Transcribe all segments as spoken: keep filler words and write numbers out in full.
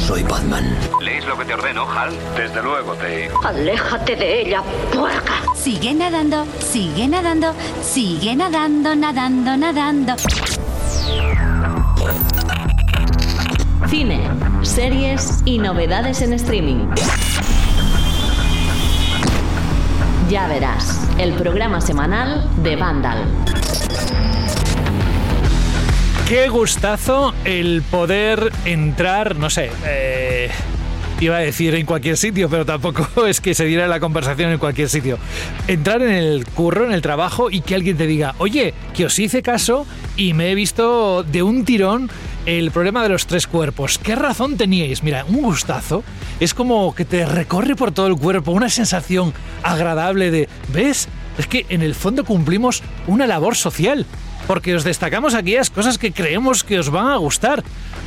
soy Batman. ¿Lees lo que te ordeno, Hal? Desde luego, Dave. Aléjate de ella, puerca. Sigue nadando, sigue nadando, sigue nadando, nadando, nadando. Cine, series y novedades en streaming. Ya verás, el programa semanal de Vandal. Qué gustazo el poder entrar, no sé, eh, iba a decir en cualquier sitio, pero tampoco es que se diera la conversación en cualquier sitio. Entrar en el curro, en el trabajo, y que alguien te diga, oye, que os hice caso y me he visto de un tirón el problema de los tres cuerpos. ¿Qué razón teníais? Mira, un gustazo. Es como que te recorre por todo el cuerpo, una sensación agradable de, ¿ves? Es que en el fondo cumplimos una labor social. Porque os destacamos aquellas cosas que creemos que os van a gustar.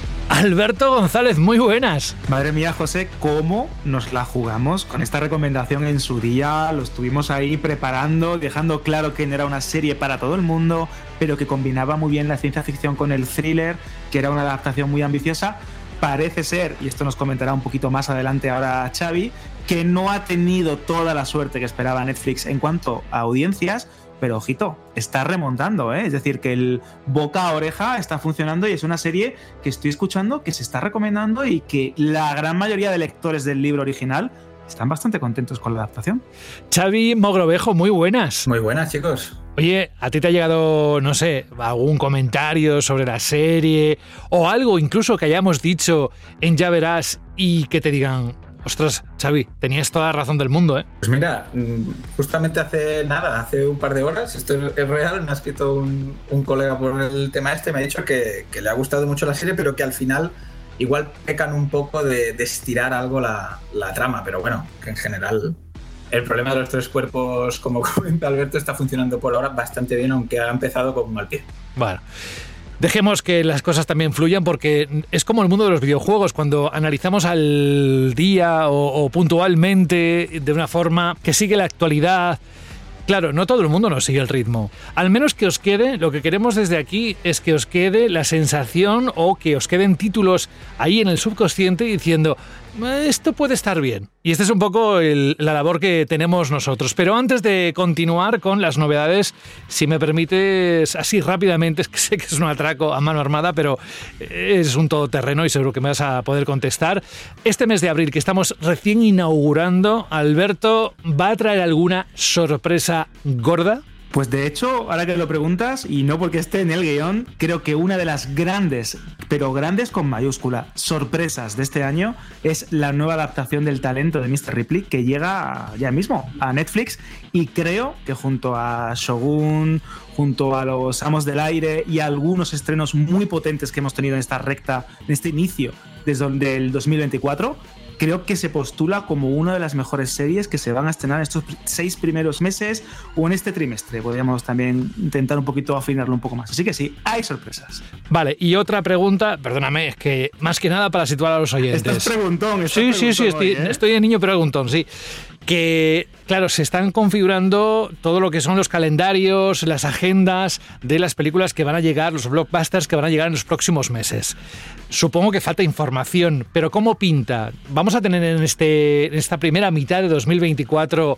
Alberto González, muy buenas. Madre mía, José, ¿cómo nos la jugamos con esta recomendación en su día? Lo estuvimos ahí preparando, dejando claro que no era una serie para todo el mundo, pero que combinaba muy bien la ciencia ficción con el thriller, que era una adaptación muy ambiciosa. Parece ser, y esto nos comentará un poquito más adelante ahora Xavi, que no ha tenido toda la suerte que esperaba Netflix en cuanto a audiencias. Pero ojito, está remontando, ¿eh? Es decir, que el boca a oreja está funcionando y es una serie que estoy escuchando, que se está recomendando y que la gran mayoría de lectores del libro original están bastante contentos con la adaptación. Xavi Mogrovejo, muy buenas. Muy buenas, chicos. Oye, ¿a ti te ha llegado, no sé, algún comentario sobre la serie o algo incluso que hayamos dicho en Ya Verás y que te digan... Ostras, Xavi, tenías toda la razón del mundo, ¿eh? Pues mira, justamente hace nada, hace un par de horas, esto es real, me ha escrito un, un colega por el tema este, me ha dicho que, que le ha gustado mucho la serie, pero que al final igual pecan un poco de, de estirar algo la, la trama, pero bueno, que en general el problema de los tres cuerpos, como comenta Alberto, está funcionando por ahora bastante bien, aunque ha empezado con un mal pie. Bueno. Dejemos que las cosas también fluyan porque es como el mundo de los videojuegos, cuando analizamos al día o, o puntualmente de una forma que sigue la actualidad. Claro, no todo el mundo nos sigue el ritmo. Al menos que os quede, lo que queremos desde aquí es que os quede la sensación o que os queden títulos ahí en el subconsciente diciendo, esto puede estar bien. Y esta es un poco el, la labor que tenemos nosotros. Pero antes de continuar con las novedades, si me permites, así rápidamente, es que sé que es un atraco a mano armada, pero es un todoterreno y seguro que me vas a poder contestar. Este mes de abril, que estamos recién inaugurando, Alberto, ¿va a traer alguna sorpresa gorda? Pues de hecho, ahora que lo preguntas, y no porque esté en el guión, creo que una de las grandes, pero grandes con mayúscula, sorpresas de este año es la nueva adaptación del Talento de míster Ripley, que llega ya mismo a Netflix, y creo que junto a Shogun, junto a Los Amos del Aire y a algunos estrenos muy potentes que hemos tenido en esta recta, en este inicio desde el dos mil veinticuatro, creo que se postula como una de las mejores series que se van a estrenar estos seis primeros meses o en este trimestre. Podríamos también intentar un poquito afinarlo un poco más. Así que sí, hay sorpresas. Vale, y otra pregunta, perdóname, es que más que nada para situar a los oyentes. Estás preguntón, estás sí, preguntón sí, sí, estoy, hoy, ¿eh? estoy de niño preguntón, sí. Que, claro, se están configurando todo lo que son los calendarios, las agendas de las películas que van a llegar, los blockbusters que van a llegar en los próximos meses. Supongo que falta información, pero ¿cómo pinta? ¿Vamos a tener en, este, en esta primera mitad de dos mil veinticuatro,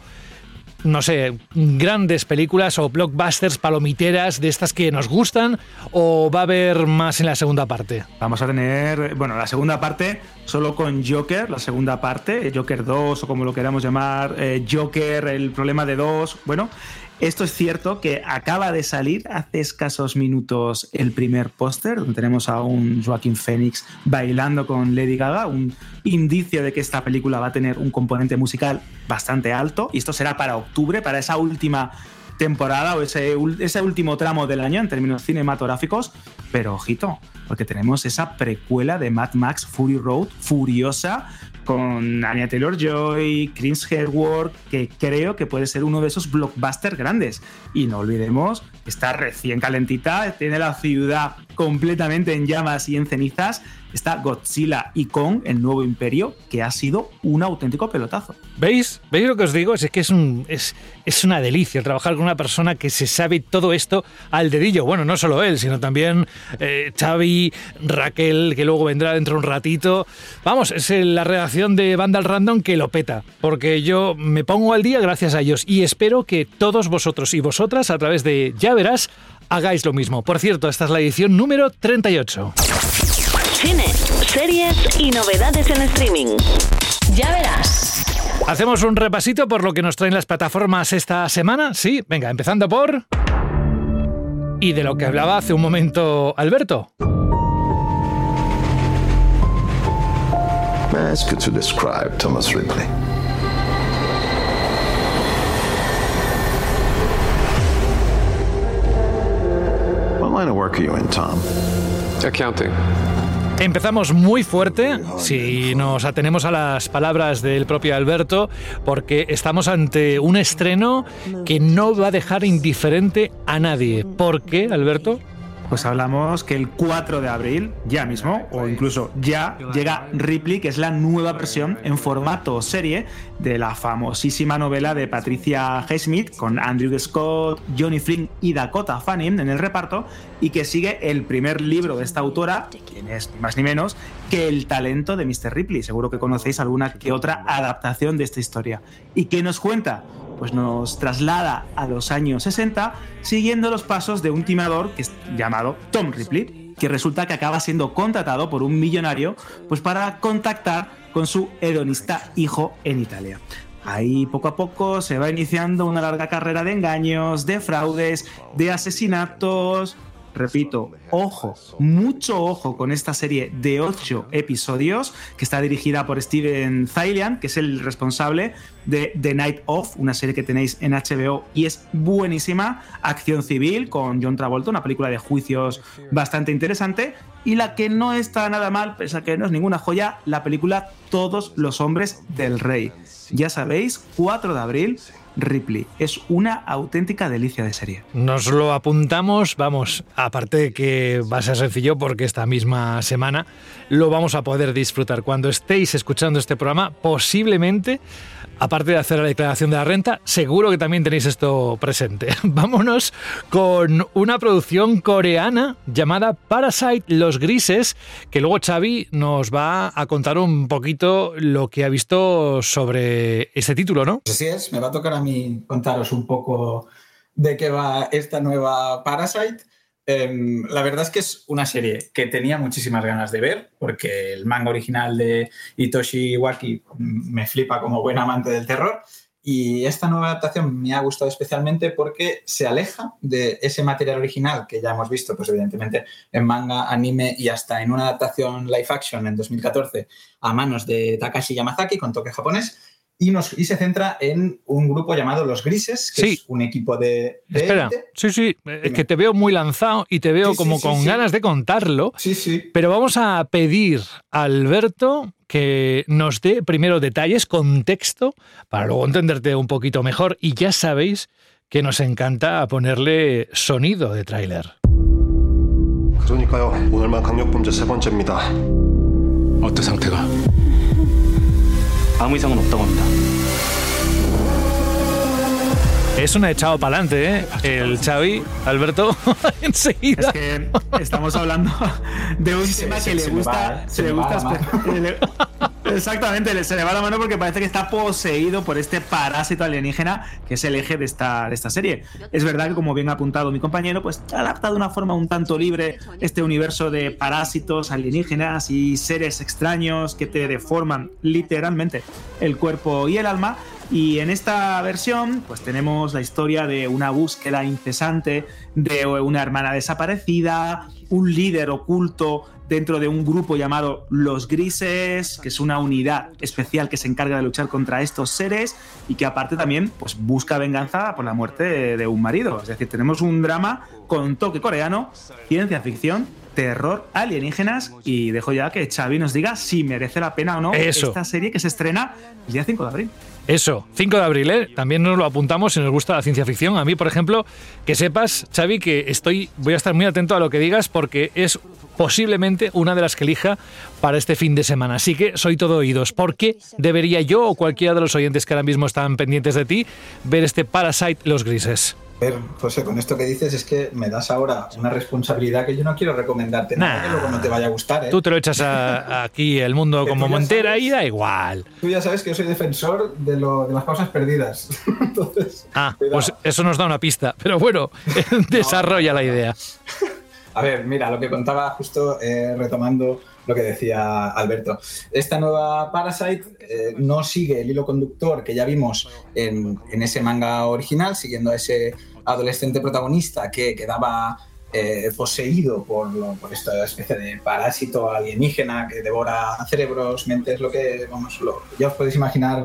no sé, grandes películas o blockbusters palomiteras de estas que nos gustan, o va a haber más en la segunda parte? Vamos a tener, bueno, la segunda parte solo con Joker, la segunda parte, Joker dos o como lo queramos llamar, eh, Joker, el problema de dos, bueno... Esto es cierto que acaba de salir hace escasos minutos el primer póster, donde tenemos a un Joaquin Phoenix bailando con Lady Gaga, un indicio de que esta película va a tener un componente musical bastante alto, y esto será para octubre, para esa última temporada o ese, ese último tramo del año en términos cinematográficos, pero ojito, porque tenemos esa precuela de Mad Max Fury Road, furiosa, con Anya Taylor-Joy, Chris Hemsworth, que creo que puede ser uno de esos blockbusters grandes. Y no olvidemos, está recién calentita, tiene la ciudad completamente en llamas y en cenizas, está Godzilla y Kong, el nuevo imperio, que ha sido un auténtico pelotazo. ¿Veis? ¿Veis lo que os digo? Es que es, un, es, es una delicia trabajar con una persona que se sabe todo esto al dedillo. Bueno, no solo él, sino también eh, Xavi, Raquel, que luego vendrá dentro de un ratito. Vamos, es la redacción de Vandal Random que lo peta, porque yo me pongo al día gracias a ellos y espero que todos vosotros y vosotras, a través de Ya Verás, hagáis lo mismo. Por cierto, esta es la edición número treinta y ocho. Cine, series y novedades en streaming. Ya Verás. Hacemos un repasito por lo que nos traen las plataformas esta semana. Sí, venga, empezando por... Y de lo que hablaba hace un momento Alberto. May I ask you to describe Thomas Ripley? What line of work are you in, Tom? Accounting. Empezamos muy fuerte, si nos atenemos a las palabras del propio Alberto, porque estamos ante un estreno que no va a dejar indiferente a nadie. ¿Por qué, Alberto? Pues hablamos que el cuatro de abril, ya mismo, o incluso ya, llega Ripley, que es la nueva versión en formato serie de la famosísima novela de Patricia Highsmith, con Andrew Scott, Johnny Flynn y Dakota Fanning en el reparto, y que sigue el primer libro de esta autora, quien es ni más ni menos que El talento de mister Ripley. Seguro que conocéis alguna que otra adaptación de esta historia. ¿Y qué nos cuenta? Pues nos traslada a los años sesenta, siguiendo los pasos de un timador que es llamado Tom Ripley, que resulta que acaba siendo contratado por un millonario pues para contactar con su hedonista hijo en Italia. Ahí poco a poco se va iniciando una larga carrera de engaños, de fraudes, de asesinatos. Repito, ojo, mucho ojo con esta serie de ocho episodios que está dirigida por Steven Zaillian, que es el responsable de The Night Of, una serie que tenéis en H B O y es buenísima. Acción civil con John Travolta, una película de juicios bastante interesante. Y la que no está nada mal, pese a que no es ninguna joya, la película Todos los hombres del rey. Ya sabéis, cuatro de abril, Ripley. Es una auténtica delicia de serie. Nos lo apuntamos, vamos, aparte de que va a ser sencillo porque esta misma semana lo vamos a poder disfrutar. Cuando estéis escuchando este programa, posiblemente, aparte de hacer la declaración de la renta, seguro que también tenéis esto presente. Vámonos con una producción coreana llamada Parasite, Los Grises, que luego Xavi nos va a contar un poquito lo que ha visto sobre este título, ¿no? Así es, me va a tocar a mí contaros un poco de qué va esta nueva Parasite. Eh, la verdad es que es una serie que tenía muchísimas ganas de ver, porque el manga original de Hitoshi Iwaki me flipa como buen amante del terror, y esta nueva adaptación me ha gustado especialmente porque se aleja de ese material original que ya hemos visto, pues evidentemente en manga, anime y hasta en una adaptación live action en dos mil catorce a manos de Takashi Yamazaki con toque japonés. Y, nos, y se centra en un grupo llamado Los Grises, que sí. es un equipo de, de Espera, élite. sí, sí, es que te veo muy lanzado y te veo sí, como sí, sí, con sí. ganas de contarlo. Sí, sí. Pero vamos a pedir a Alberto que nos dé primero detalles, contexto, para luego entenderte un poquito mejor. Y ya sabéis que nos encanta ponerle sonido de tráiler. 그러니까요. 오늘만 강력범죄 세 번째입니다. 어떤 상태가? 아무 이상은 없다고 합니다. Es un echado para adelante, ¿eh? El Xavi, Alberto, enseguida. Es que estamos hablando de un sí, tema sí, que sí, le gusta... Se le va, gusta le, exactamente, se le va la mano porque parece que está poseído por este parásito alienígena que es el eje de esta, de esta serie. Es verdad que, como bien ha apuntado mi compañero, pues ha adaptado de una forma un tanto libre este universo de parásitos alienígenas y seres extraños que te deforman literalmente el cuerpo y el alma. Y en esta versión pues tenemos la historia de una búsqueda incesante de una hermana desaparecida, un líder oculto dentro de un grupo llamado Los Grises, que es una unidad especial que se encarga de luchar contra estos seres y que aparte también pues busca venganza por la muerte de, de un marido. Es decir, tenemos un drama con toque coreano, ciencia ficción terror, alienígenas, y dejo ya que Xavi nos diga si merece la pena o no Eso. esta serie que se estrena el día cinco de abril. Eso, cinco de abril, ¿eh? También nos lo apuntamos si nos gusta la ciencia ficción. A mí, por ejemplo, que sepas, Xavi, que estoy, voy a estar muy atento a lo que digas porque es posiblemente una de las que elija para este fin de semana. Así que soy todo oídos. ¿Por qué debería yo o cualquiera de los oyentes que ahora mismo están pendientes de ti ver este Parasite Los Grises? A ver, José, con esto que dices es que me das ahora una responsabilidad que yo no quiero recomendarte nada Nah. que luego no te vaya a gustar, ¿eh? Tú te lo echas a, a aquí el mundo Que como tú ya Montera sabes. y da igual. Tú ya sabes que yo soy defensor de, lo, de las causas perdidas. Entonces, Ah, cuidado. pues eso nos da una pista. Pero bueno, desarrolla la idea. A ver, mira, lo que contaba justo eh, retomando lo que decía Alberto. Esta nueva Parasite eh, no sigue el hilo conductor que ya vimos en, en ese manga original, siguiendo a ese adolescente protagonista que quedaba eh, poseído por, lo, por esta especie de parásito alienígena que devora cerebros, mentes, lo que, vamos, lo, ya os podéis imaginar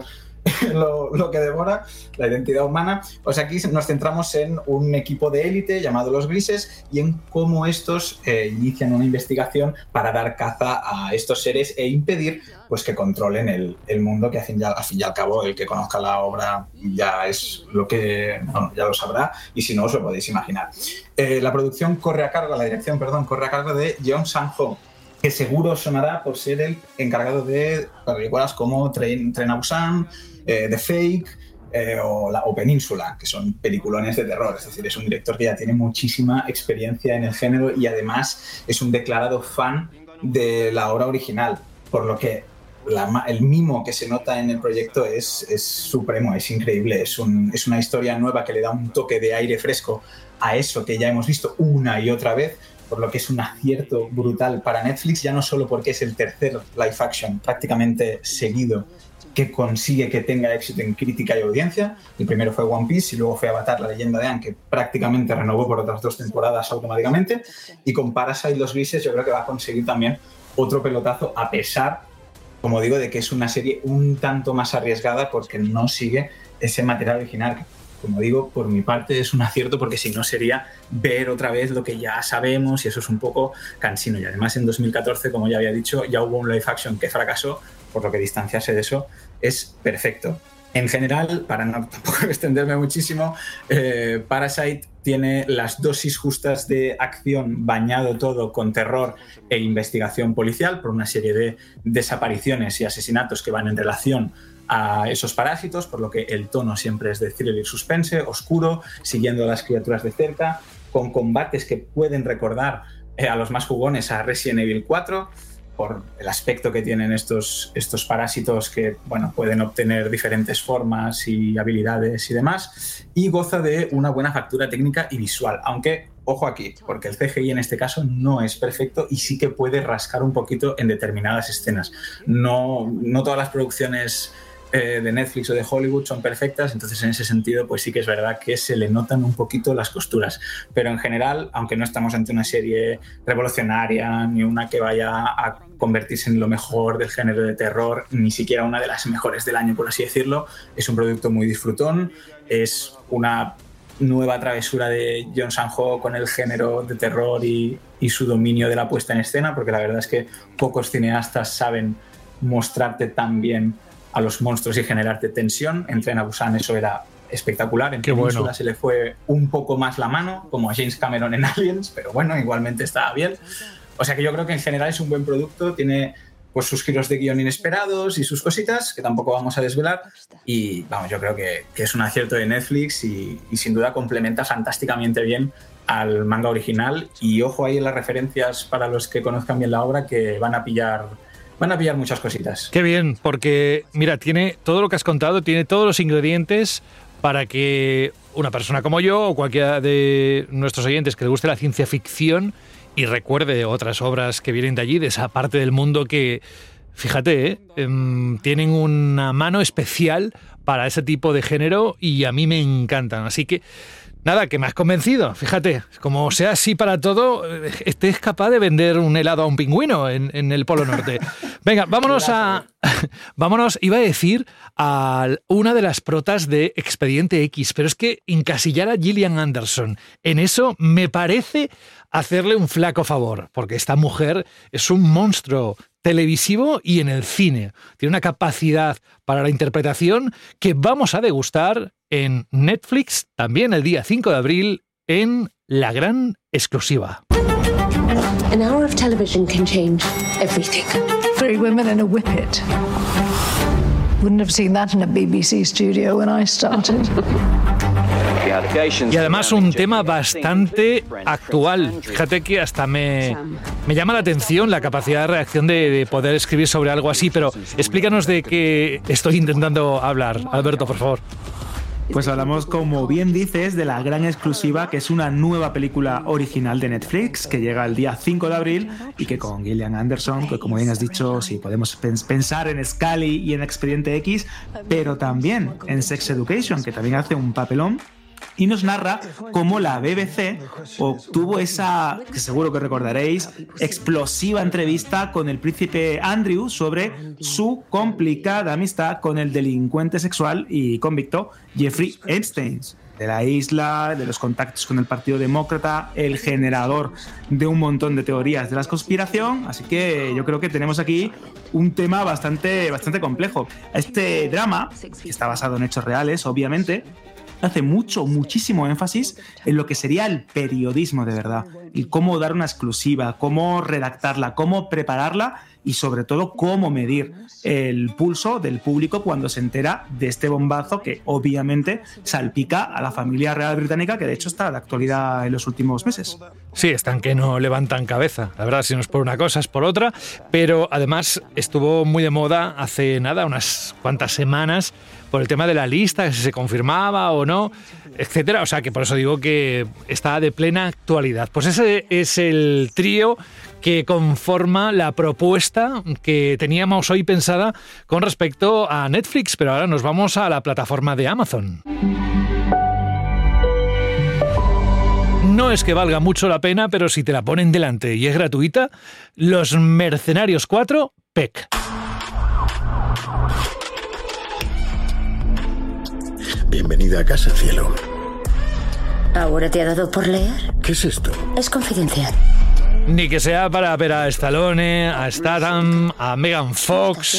lo, lo que devora, la identidad humana. Pues aquí nos centramos en un equipo de élite llamado Los Grises y en cómo estos eh, inician una investigación para dar caza a estos seres e impedir pues, que controlen el, el mundo, que al fin, y al, al fin y al cabo el que conozca la obra ya es lo que, bueno, ya lo sabrá, y si no os lo podéis imaginar. Eh, la producción corre a cargo, la dirección, perdón, corre a cargo de Jeong Sang-ho, que seguro sonará por ser el encargado de películas como Train, Tren a Busan, eh, The Fake eh, o, la, o Península, que son peliculones de terror. Es decir, es un director que ya tiene muchísima experiencia en el género y además es un declarado fan de la obra original, por lo que la, el mimo que se nota en el proyecto es, es supremo, es increíble. Es, un, es una historia nueva que le da un toque de aire fresco a eso que ya hemos visto una y otra vez, por lo que es un acierto brutal para Netflix, ya no solo porque es el tercer live action prácticamente seguido que consigue que tenga éxito en crítica y audiencia. El primero fue One Piece y luego fue Avatar, la leyenda de Aang, que prácticamente renovó por otras dos temporadas automáticamente. Y con Parasite Los Grises yo creo que va a conseguir también otro pelotazo, a pesar, como digo, de que es una serie un tanto más arriesgada porque no sigue ese material original. Como digo, por mi parte es un acierto porque si no sería ver otra vez lo que ya sabemos y eso es un poco cansino. Y además en dos mil catorce, como ya había dicho, ya hubo un live action que fracasó, por lo que distanciarse de eso es perfecto. En general, para no tampoco extenderme muchísimo, eh, Parasite tiene las dosis justas de acción, bañado todo con terror e investigación policial por una serie de desapariciones y asesinatos que van en relación a esos parásitos, por lo que el tono siempre es de thriller y suspense, oscuro, siguiendo a las criaturas de cerca, con combates que pueden recordar eh, a los más jugones a Resident Evil cuatro, por el aspecto que tienen estos, estos parásitos que bueno, pueden obtener diferentes formas y habilidades y demás, y goza de una buena factura técnica y visual, aunque ojo aquí, porque el C G I en este caso no es perfecto y sí que puede rascar un poquito en determinadas escenas. No, no todas las producciones eh, de Netflix o de Hollywood son perfectas, entonces en ese sentido pues sí que es verdad que se le notan un poquito las costuras, pero en general, aunque no estamos ante una serie revolucionaria ni una que vaya a convertirse en lo mejor del género de terror, ni siquiera una de las mejores del año, por así decirlo, es un producto muy disfrutón, es una nueva travesura de Jeong Sang-ho con el género de terror y, y su dominio de la puesta en escena, porque la verdad es que pocos cineastas saben mostrarte tan bien a los monstruos y generarte tensión. En Tren a Busan eso era espectacular, en Península bueno. se le fue un poco más la mano, como a James Cameron en Aliens, pero bueno, igualmente estaba bien. O sea que yo creo que en general es un buen producto, tiene pues sus giros de guión inesperados y sus cositas, que tampoco vamos a desvelar, y vamos, yo creo que, que es un acierto de Netflix y, y sin duda complementa fantásticamente bien al manga original, y ojo ahí en las referencias para los que conozcan bien la obra, que van a pillar van a pillar muchas cositas. Qué bien, porque mira, tiene todo lo que has contado, tiene todos los ingredientes para que una persona como yo o cualquiera de nuestros oyentes que le guste la ciencia ficción y recuerde otras obras que vienen de allí, de esa parte del mundo que, fíjate, ¿eh? eh, tienen una mano especial para ese tipo de género y a mí me encantan. Así que Nada, que me has convencido, fíjate, como sea así para todo, este es capaz de vender un helado a un pingüino en, en el Polo Norte. Venga, vámonos a... Vámonos, iba a decir, a una de las protas de Expediente X, pero es que encasillar a Gillian Anderson en eso me parece hacerle un flaco favor, porque esta mujer es un monstruo televisivo y en el cine. Tiene una capacidad para la interpretación que vamos a degustar en Netflix también el día cinco de abril en La Gran Exclusiva. An hour of television can change everything. Three women and a whippet. Wouldn't have seen that in a B B C studio when I started. Y además un tema bastante actual. Fíjate que hasta me, me llama la atención la capacidad de reacción de, de poder escribir sobre algo así, pero explícanos de qué estoy intentando hablar. Alberto, por favor. Pues hablamos, como bien dices, de La Gran Exclusiva, que es una nueva película original de Netflix que llega el día cinco de abril y que con Gillian Anderson, que como bien has dicho, sí, podemos pensar en Scully y en Expediente X, pero también en Sex Education, que también hace un papelón. Y nos narra cómo la B B C obtuvo esa, que seguro que recordaréis, explosiva entrevista con el príncipe Andrew sobre su complicada amistad con el delincuente sexual y convicto Jeffrey Epstein, de la isla, de los contactos con el Partido Demócrata, el generador de un montón de teorías de la conspiración. Así que yo creo que tenemos aquí un tema bastante, bastante complejo. Este drama, que está basado en hechos reales, obviamente, hace mucho, muchísimo énfasis en lo que sería el periodismo de verdad, y cómo dar una exclusiva, cómo redactarla, cómo prepararla y sobre todo cómo medir el pulso del público cuando se entera de este bombazo que obviamente salpica a la familia real británica, que de hecho está de actualidad en los últimos meses. Sí, están que no levantan cabeza, la verdad, si no es por una cosa es por otra, pero además estuvo muy de moda hace nada, unas cuantas semanas, por el tema de la lista, si se confirmaba o no, etcétera. O sea que por eso digo que está de plena actualidad. Pues ese es el trío que conforma la propuesta que teníamos hoy pensada con respecto a Netflix, pero ahora nos vamos a la plataforma de Amazon. No es que valga mucho la pena, pero si te la ponen delante y es gratuita, Los Mercenarios cuatro, P E C. Bienvenida a casa, cielo. ¿Ahora te ha dado por leer? ¿Qué es esto? Es confidencial. Ni que sea para ver a Stallone, a Statham, a Megan Fox,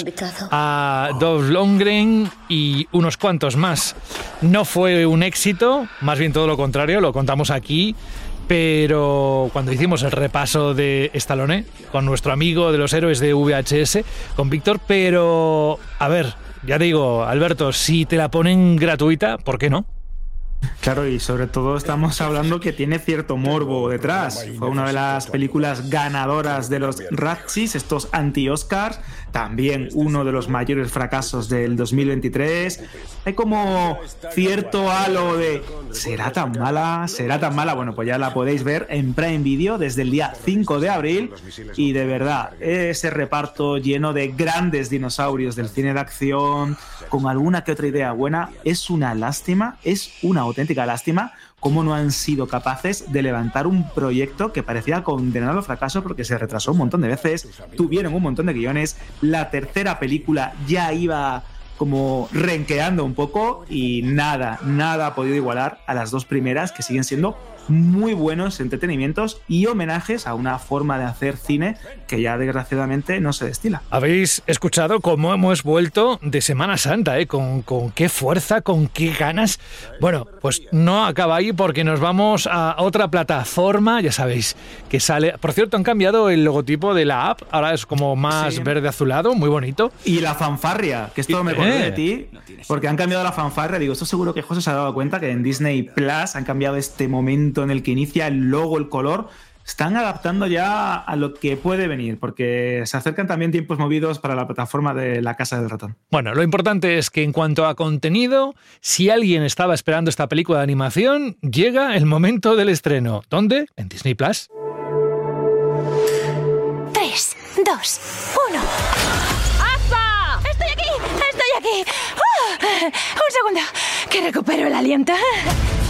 a Dolph Lundgren y unos cuantos más. No fue un éxito, más bien todo lo contrario, lo contamos aquí, pero cuando hicimos el repaso de Stallone con nuestro amigo de los héroes de V H S, con Víctor, pero a ver, ya digo, Alberto, si te la ponen gratuita, ¿por qué no? Claro, y sobre todo estamos hablando que tiene cierto morbo detrás. Fue una de las películas ganadoras de los Razzies, estos anti-Oscars. También uno de los mayores fracasos del dos mil veintitrés. Hay como cierto halo de ¿será tan mala? ¿Será tan mala? Bueno, pues ya la podéis ver en Prime Video desde el día cinco de abril. Y de verdad, ese reparto lleno de grandes dinosaurios del cine de acción, con alguna que otra idea buena, es una lástima, es una auténtica lástima cómo no han sido capaces de levantar un proyecto que parecía condenado al fracaso porque se retrasó un montón de veces, tuvieron un montón de guiones, la tercera película ya iba como renqueando un poco y nada, nada ha podido igualar a las dos primeras, que siguen siendo muy buenos entretenimientos y homenajes a una forma de hacer cine que ya desgraciadamente no se destila. Habéis escuchado cómo hemos vuelto de Semana Santa, ¿eh? Con, con qué fuerza, con qué ganas. Bueno, pues no acaba ahí porque nos vamos a otra plataforma, ya sabéis, que sale... Por cierto, han cambiado el logotipo de la app, ahora es como más sí. verde azulado, muy bonito. Y la fanfarria, que esto me acordé de ti, porque han cambiado la fanfarria. Digo, esto seguro que José se ha dado cuenta que en Disney Plus han cambiado este momento en el que inicia el logo, el color. Están adaptando ya a lo que puede venir, porque se acercan también tiempos movidos para la plataforma de La Casa del Ratón. Bueno, lo importante es que en cuanto a contenido, si alguien estaba esperando esta película de animación, llega el momento del estreno. ¿Dónde? En Disney Plus. Tres, dos, uno. ¡Aspa! ¡Estoy aquí! ¡Estoy aquí! ¡Oh! Un segundo, que recupero el aliento.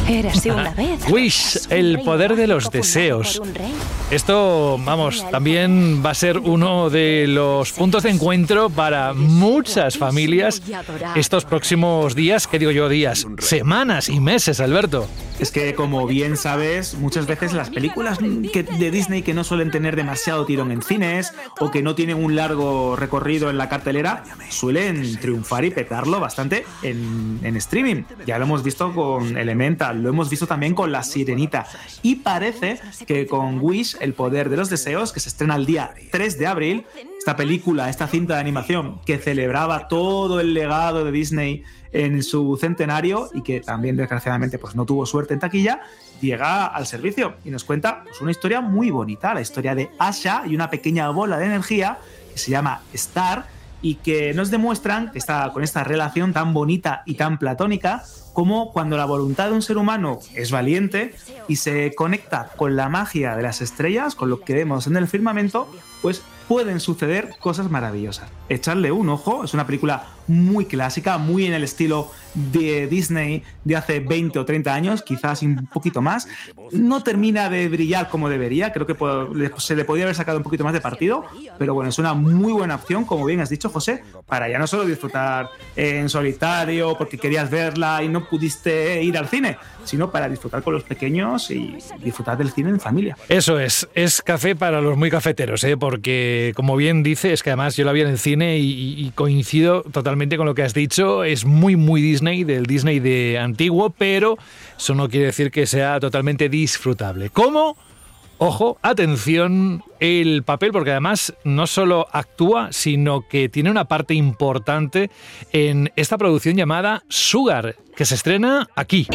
Érase una vez. Wish, el poder de los deseos. Esto, vamos, también va a ser uno de los puntos de encuentro para muchas familias estos próximos días, ¿qué digo yo días? Semanas y meses, Alberto. Es que, como bien sabes, muchas veces las películas que, de Disney que no suelen tener demasiado tirón en cines o que no tienen un largo recorrido en la cartelera, suelen triunfar y petarlo bastante en, en streaming. Ya lo hemos visto con Elemental, lo hemos visto también con La Sirenita. Y parece que con Wish, el poder de los deseos, que se estrena el día tres de abril, esta película, esta cinta de animación que celebraba todo el legado de Disney en su centenario y que también desgraciadamente pues no tuvo suerte en taquilla, llega al servicio y nos cuenta pues, una historia muy bonita, la historia de Asha y una pequeña bola de energía que se llama Star y que nos demuestran que está con esta relación tan bonita y tan platónica como cuando la voluntad de un ser humano es valiente y se conecta con la magia de las estrellas, con lo que vemos en el firmamento, pues pueden suceder cosas maravillosas. Echarle un ojo, es una película muy clásica, muy en el estilo de Disney de hace veinte o treinta años, quizás un poquito más. No termina de brillar como debería, creo que se le podría haber sacado un poquito más de partido, pero bueno, es una muy buena opción, como bien has dicho, José, para ya no solo disfrutar en solitario porque querías verla y no pudiste ir al cine, sino para disfrutar con los pequeños y disfrutar del cine en familia. Eso es, es café para los muy cafeteros, ¿eh? Porque como bien dice, es que además yo la vi en el cine y, y coincido totalmente con lo que has dicho, es muy muy Disney, del Disney de antiguo, pero eso no quiere decir que sea totalmente disfrutable. ¿Cómo? Ojo, atención, el papel, porque además no solo actúa, sino que tiene una parte importante en esta producción llamada Sugar, que se estrena aquí.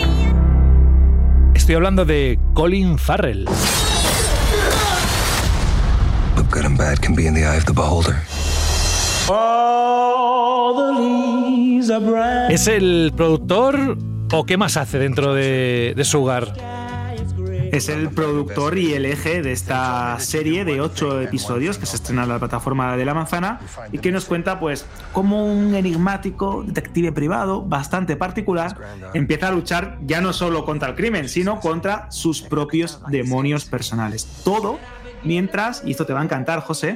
Estoy hablando de Colin Farrell. What good and bad can be in the eye of the beholder. ¿Es el productor o qué más hace dentro de, de Sugar? Es el productor y el eje de esta serie de ocho episodios que se estrena en la plataforma de La Manzana y que nos cuenta pues cómo un enigmático detective privado bastante particular empieza a luchar ya no solo contra el crimen, sino contra sus propios demonios personales. Todo mientras, y esto te va a encantar, José,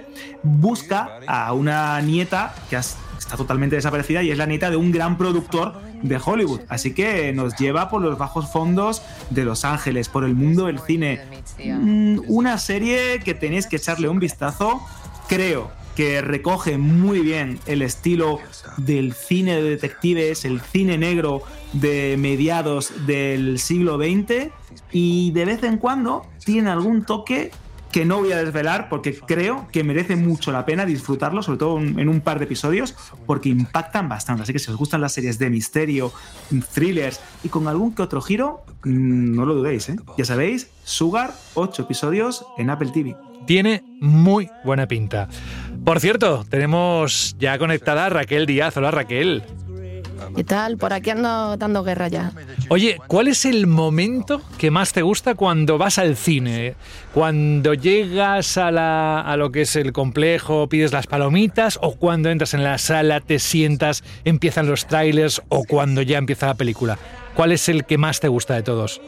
busca a una nieta que está totalmente desaparecida y es la nieta de un gran productor de Hollywood. Así que nos lleva por los bajos fondos de Los Ángeles, por el mundo del cine. Mm, una serie que tenéis que echarle un vistazo. Creo que recoge muy bien el estilo del cine de detectives, el cine negro de mediados del siglo veinte y de vez en cuando tiene algún toque que no voy a desvelar porque creo que merece mucho la pena disfrutarlo, sobre todo en un par de episodios, porque impactan bastante. Así que si os gustan las series de misterio, thrillers y con algún que otro giro, no lo dudéis, ¿eh? Ya sabéis, Sugar, ocho episodios en Apple T V. Tiene muy buena pinta. Por cierto, tenemos ya conectada a Raquel Díaz. Hola, Raquel. ¿Qué tal? Por aquí ando dando guerra ya. Oye, ¿cuál es el momento que más te gusta cuando vas al cine? ¿Cuando llegas a, la, a lo que es el complejo, pides las palomitas? ¿O cuando entras en la sala, te sientas, empiezan los trailers? ¿O cuando ya empieza la película? ¿Cuál es el que más te gusta de todos?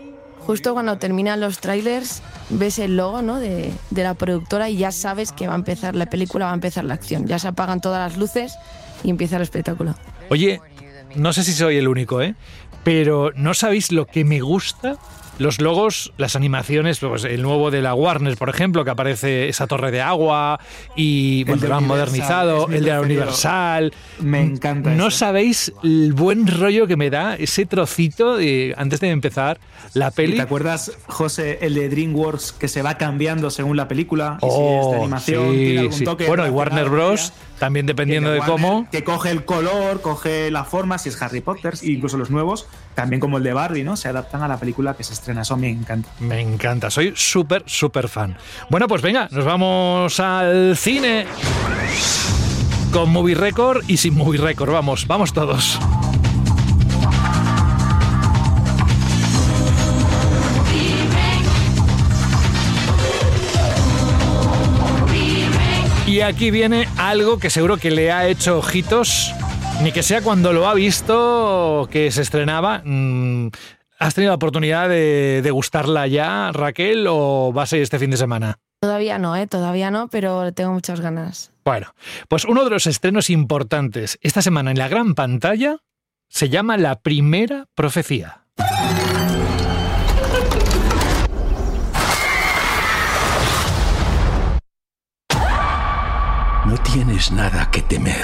Justo cuando terminan los trailers, ves el logo, ¿no? de, de la productora y ya sabes que va a empezar la película, va a empezar la acción. Ya se apagan todas las luces y empieza el espectáculo. Oye, no sé si soy el único, ¿eh? Pero ¿no sabéis lo que me gusta? Los logos, las animaciones, pues el nuevo de la Warner, por ejemplo, que aparece esa torre de agua y bueno, lo han modernizado, el de la Universal. Me encanta. No eso. sabéis el buen rollo que me da ese trocito de, antes de empezar la peli. ¿Te acuerdas, José, el de DreamWorks que se va cambiando según la película? Oh, y si es de animación, sí, tiene algún sí. toque. Bueno, y Warner Bros. También dependiendo de, de cómo. Que coge el color, coge la forma, si es Harry Potter, incluso los nuevos, también como el de Barbie, ¿no? Se adaptan a la película que se estrena. Eso me encanta. Me encanta, soy súper, súper fan. Bueno, pues venga, nos vamos al cine. Con Movie Record y sin Movie Record. Vamos, vamos todos. Y aquí viene algo que seguro que le ha hecho ojitos, ni que sea cuando lo ha visto que se estrenaba. Mmm, ¿Has tenido la oportunidad de degustarla ya, Raquel, o va a ser este fin de semana? Todavía no, ¿eh? Todavía no, pero tengo muchas ganas. Bueno, pues uno de los estrenos importantes esta semana en la gran pantalla se llama La Primera Profecía. No tienes nada que temer.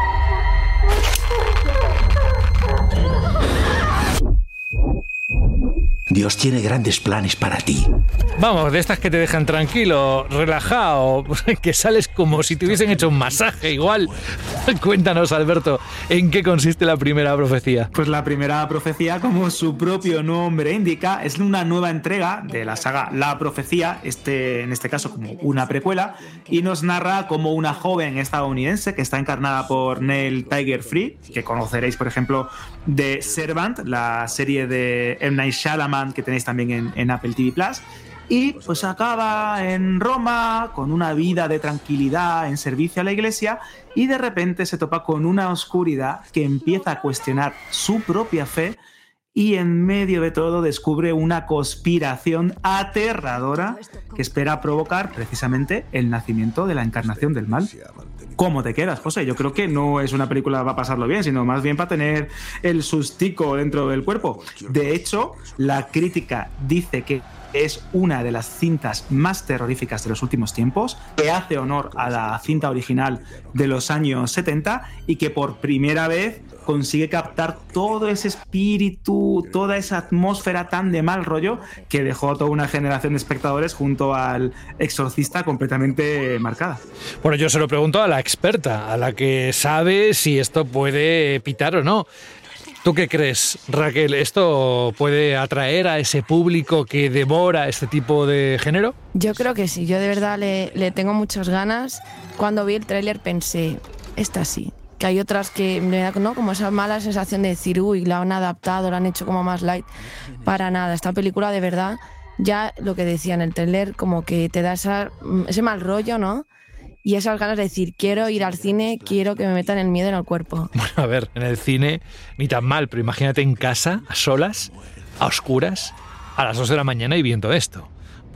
Dios tiene grandes planes para ti. Vamos, de estas que te dejan tranquilo, relajado, que sales como si te hubiesen hecho un masaje igual. Cuéntanos, Alberto, ¿en qué consiste La Primera Profecía? Pues La Primera Profecía, como su propio nombre indica, es una nueva entrega de la saga La Profecía, este, en este caso como una precuela, y nos narra como una joven estadounidense que está encarnada por Neil Tiger Free, que conoceréis, por ejemplo, de Servant, la serie de M. Night Shyamalan que tenéis también en, en Apple T V Plus, y pues acaba en Roma con una vida de tranquilidad en servicio a la iglesia, y de repente se topa con una oscuridad que empieza a cuestionar su propia fe, y en medio de todo descubre una conspiración aterradora que espera provocar precisamente el nacimiento de la encarnación del mal. ¿Cómo te quedas, José? Yo creo que no es una película para pasarlo bien, sino más bien para tener el sustico dentro del cuerpo. De hecho, la crítica dice que es una de las cintas más terroríficas de los últimos tiempos, que hace honor a la cinta original de los años setenta y que por primera vez consigue captar todo ese espíritu, toda esa atmósfera tan de mal rollo que dejó a toda una generación de espectadores junto al Exorcista completamente marcada. Bueno, yo se lo pregunto a la experta, a la que sabe si esto puede pitar o no. ¿Tú qué crees, Raquel? ¿Esto puede atraer a ese público que devora este tipo de género? Yo creo que sí, yo de verdad le, le tengo muchas ganas. Cuando vi el tráiler pensé, esta sí. Que hay otras que me da, ¿no?, como esa mala sensación de decir, uy, la han adaptado, la han hecho como más light. Para nada, esta película de verdad, ya lo que decía en el tráiler, como que te da esa, ese mal rollo, ¿no? Y esas ganas de decir, quiero ir al cine, quiero que me metan el miedo en el cuerpo. Bueno, a ver, en el cine ni tan mal, pero imagínate en casa, a solas, a oscuras, a las dos de la mañana y viendo esto.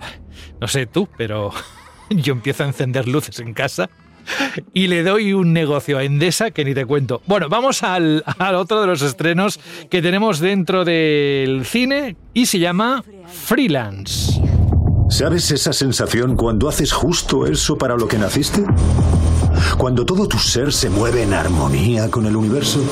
No sé tú, pero yo empiezo a encender luces en casa y le doy un negocio a Endesa que ni te cuento. Bueno, vamos al, al otro de los estrenos que tenemos dentro del cine y se llama Freelance. ¿Sabes esa sensación cuando haces justo eso para lo que naciste? Cuando todo tu ser se mueve en armonía con el universo.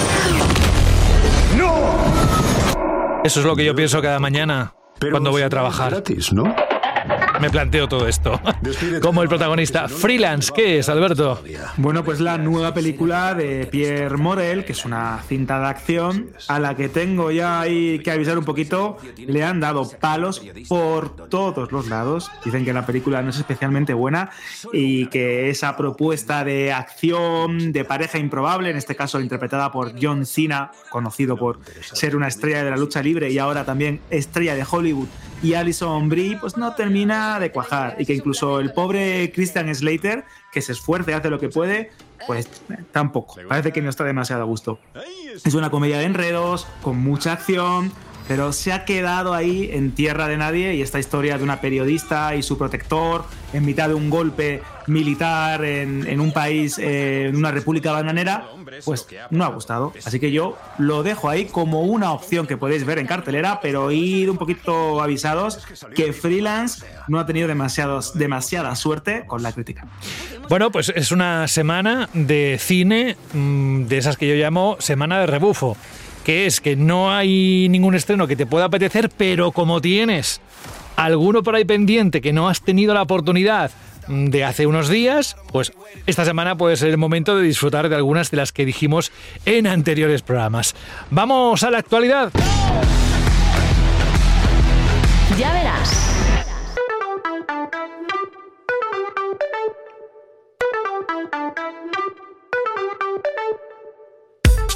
¡No! Eso es lo que yo pienso cada mañana cuando voy a trabajar. Gratis, ¿no? Me planteo todo esto. Como el protagonista. Freelance, ¿qué es, Alberto? Bueno, pues la nueva película de Pierre Morel, que es una cinta de acción, a la que tengo ya ahí que avisar un poquito. Le han dado palos por todos los lados. Dicen que la película no es especialmente buena y que esa propuesta de acción, de pareja improbable, en este caso interpretada por John Cena, conocido por ser una estrella de la lucha libre y ahora también estrella de Hollywood, y Alison Brie, pues no termina de cuajar, y que incluso el pobre Christian Slater, que se esfuerza y hace lo que puede, pues eh, tampoco, parece que no está demasiado a gusto. Es una comedia de enredos, con mucha acción, pero se ha quedado ahí en tierra de nadie, y esta historia de una periodista y su protector en mitad de un golpe militar en, en un país, eh, en una república bananera, pues no ha gustado. Así que yo lo dejo ahí como una opción que podéis ver en cartelera, pero ir un poquito avisados que Freelance no ha tenido demasiados, demasiada suerte con la crítica. Bueno, pues es una semana de cine, de esas que yo llamo semana de rebufo, que es que no hay ningún estreno que te pueda apetecer, pero como tienes alguno por ahí pendiente que no has tenido la oportunidad de hace unos días, pues esta semana puede ser el momento de disfrutar de algunas de las que dijimos en anteriores programas. ¡Vamos a la actualidad! Ya verás.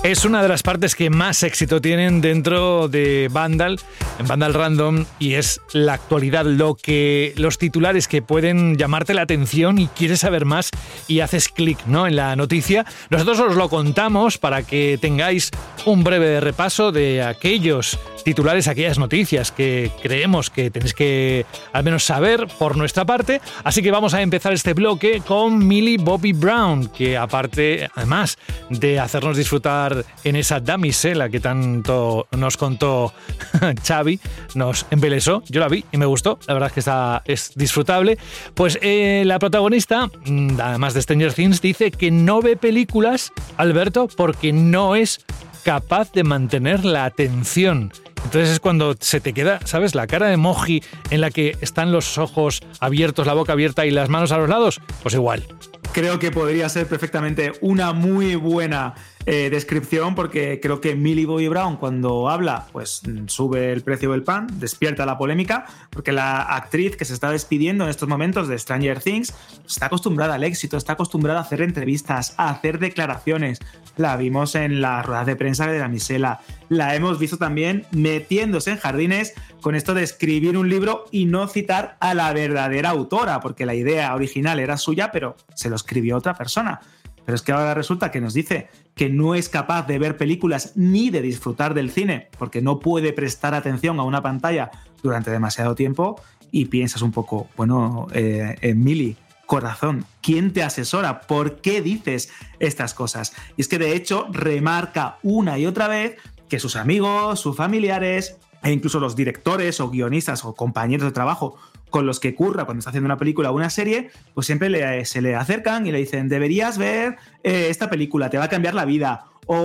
es una de las partes que más éxito tienen dentro de Vandal, en Vandal Random, y es la actualidad, lo que los titulares que pueden llamarte la atención y quieres saber más y haces clic, ¿no?, en la noticia. Nosotros os lo contamos para que tengáis un breve repaso de aquellos titulares, aquellas noticias que creemos que tenéis que al menos saber por nuestra parte. Así que vamos a empezar este bloque con Millie Bobby Brown, que aparte, además de hacernos disfrutar en esa damisela que tanto nos contó Xavi, nos embelesó, yo la vi y me gustó, la verdad es que está, es disfrutable. Pues eh, la protagonista, además de Stranger Things, dice que no ve películas, Alberto, porque no es capaz de mantener la atención. Entonces es cuando se te queda, ¿sabes?, la cara de emoji en la que están los ojos abiertos, la boca abierta y las manos a los lados. Pues igual. Creo que podría ser perfectamente una muy buena eh, descripción, porque creo que Millie Bobby Brown, cuando habla, pues sube el precio del pan, despierta la polémica, porque la actriz que se está despidiendo en estos momentos de Stranger Things está acostumbrada al éxito, está acostumbrada a hacer entrevistas, a hacer declaraciones. La vimos en las ruedas de prensa de la Misela, la hemos visto también metiéndose en jardines con esto de escribir un libro y no citar a la verdadera autora, porque la idea original era suya, pero se lo escribió otra persona. Pero es que ahora resulta que nos dice que no es capaz de ver películas ni de disfrutar del cine porque no puede prestar atención a una pantalla durante demasiado tiempo, y piensas un poco, bueno, eh, eh, Millie, corazón, ¿quién te asesora? ¿Por qué dices estas cosas? Y es que de hecho remarca una y otra vez que sus amigos, sus familiares e incluso los directores o guionistas o compañeros de trabajo con los que curra cuando está haciendo una película o una serie, pues siempre le, se le acercan y le dicen: deberías ver eh, esta película, te va a cambiar la vida,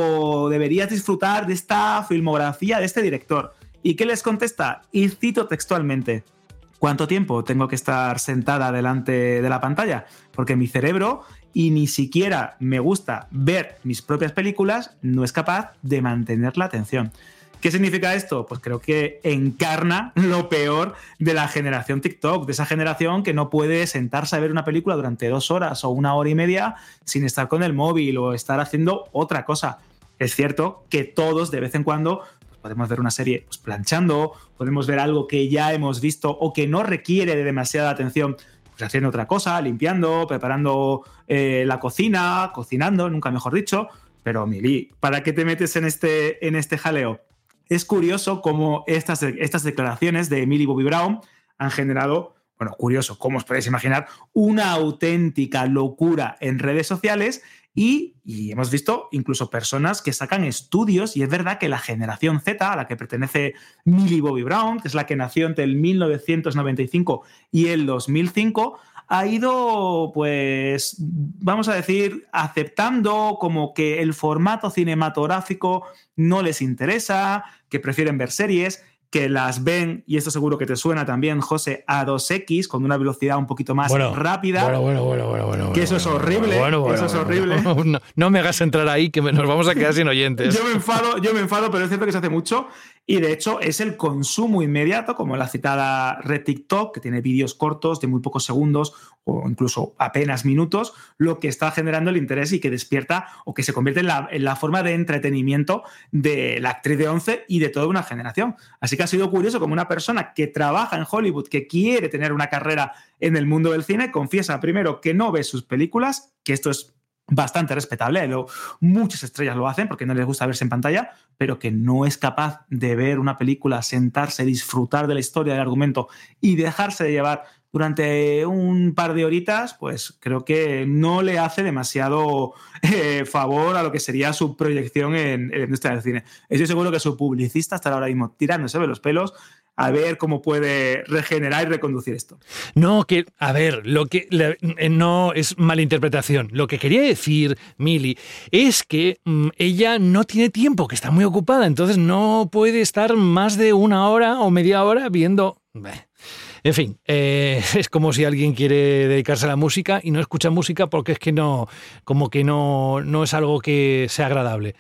o deberías disfrutar de esta filmografía de este director. ¿Y qué les contesta? Y cito textualmente: ¿cuánto tiempo tengo que estar sentada delante de la pantalla? Porque mi cerebro, y ni siquiera me gusta ver mis propias películas, no es capaz de mantener la atención. ¿Qué significa esto? Pues creo que encarna lo peor de la generación TikTok, de esa generación que no puede sentarse a ver una película durante dos horas o una hora y media sin estar con el móvil o estar haciendo otra cosa. Es cierto que todos de vez en cuando pues, podemos ver una serie pues, planchando, podemos ver algo que ya hemos visto o que no requiere de demasiada atención, pues haciendo otra cosa, limpiando, preparando eh, la cocina, cocinando, nunca mejor dicho. Pero Mili, ¿para qué te metes en este, en este jaleo? Es curioso cómo estas, estas declaraciones de Millie Bobby Brown han generado, bueno, curioso, como os podéis imaginar, una auténtica locura en redes sociales y, y hemos visto incluso personas que sacan estudios, y es verdad que la generación Z, a la que pertenece Millie Bobby Brown, que es la que nació entre el mil novecientos noventa y cinco y el dos mil cinco, ha ido, pues, vamos a decir, aceptando como que el formato cinematográfico no les interesa, que prefieren ver series, que las ven, y esto seguro que te suena también, José, a dos equis, con una velocidad un poquito más bueno, rápida. Bueno, bueno, bueno, bueno, bueno. Que eso es horrible. Bueno, bueno, eso es bueno, horrible. Bueno, no, no me hagas entrar ahí, que nos vamos a quedar sin oyentes. Yo me enfado, yo me enfado, pero es cierto que se hace mucho. Y de hecho es el consumo inmediato, como la citada red TikTok, que tiene vídeos cortos de muy pocos segundos o incluso apenas minutos, lo que está generando el interés y que despierta o que se convierte en la, en la forma de entretenimiento de la actriz de once y de toda una generación. Así que ha sido curioso como una persona que trabaja en Hollywood, que quiere tener una carrera en el mundo del cine, confiesa primero que no ve sus películas, que esto es bastante respetable, lo, muchas estrellas lo hacen porque no les gusta verse en pantalla, pero que no es capaz de ver una película, sentarse, disfrutar de la historia, del argumento y dejarse de llevar durante un par de horitas, pues creo que no le hace demasiado eh, favor a lo que sería su proyección en, en la industria del cine. Estoy seguro que su publicista estará ahora mismo tirándose de los pelos a ver cómo puede regenerar y reconducir esto. No, que, a ver, lo que eh, no es malinterpretación. Lo que quería decir, Millie, es que mmm, ella no tiene tiempo, que está muy ocupada, entonces no puede estar más de una hora o media hora viendo... Bleh. En fin, eh, es como si alguien quiere dedicarse a la música y no escucha música porque es que no, como que no, no es algo que sea agradable.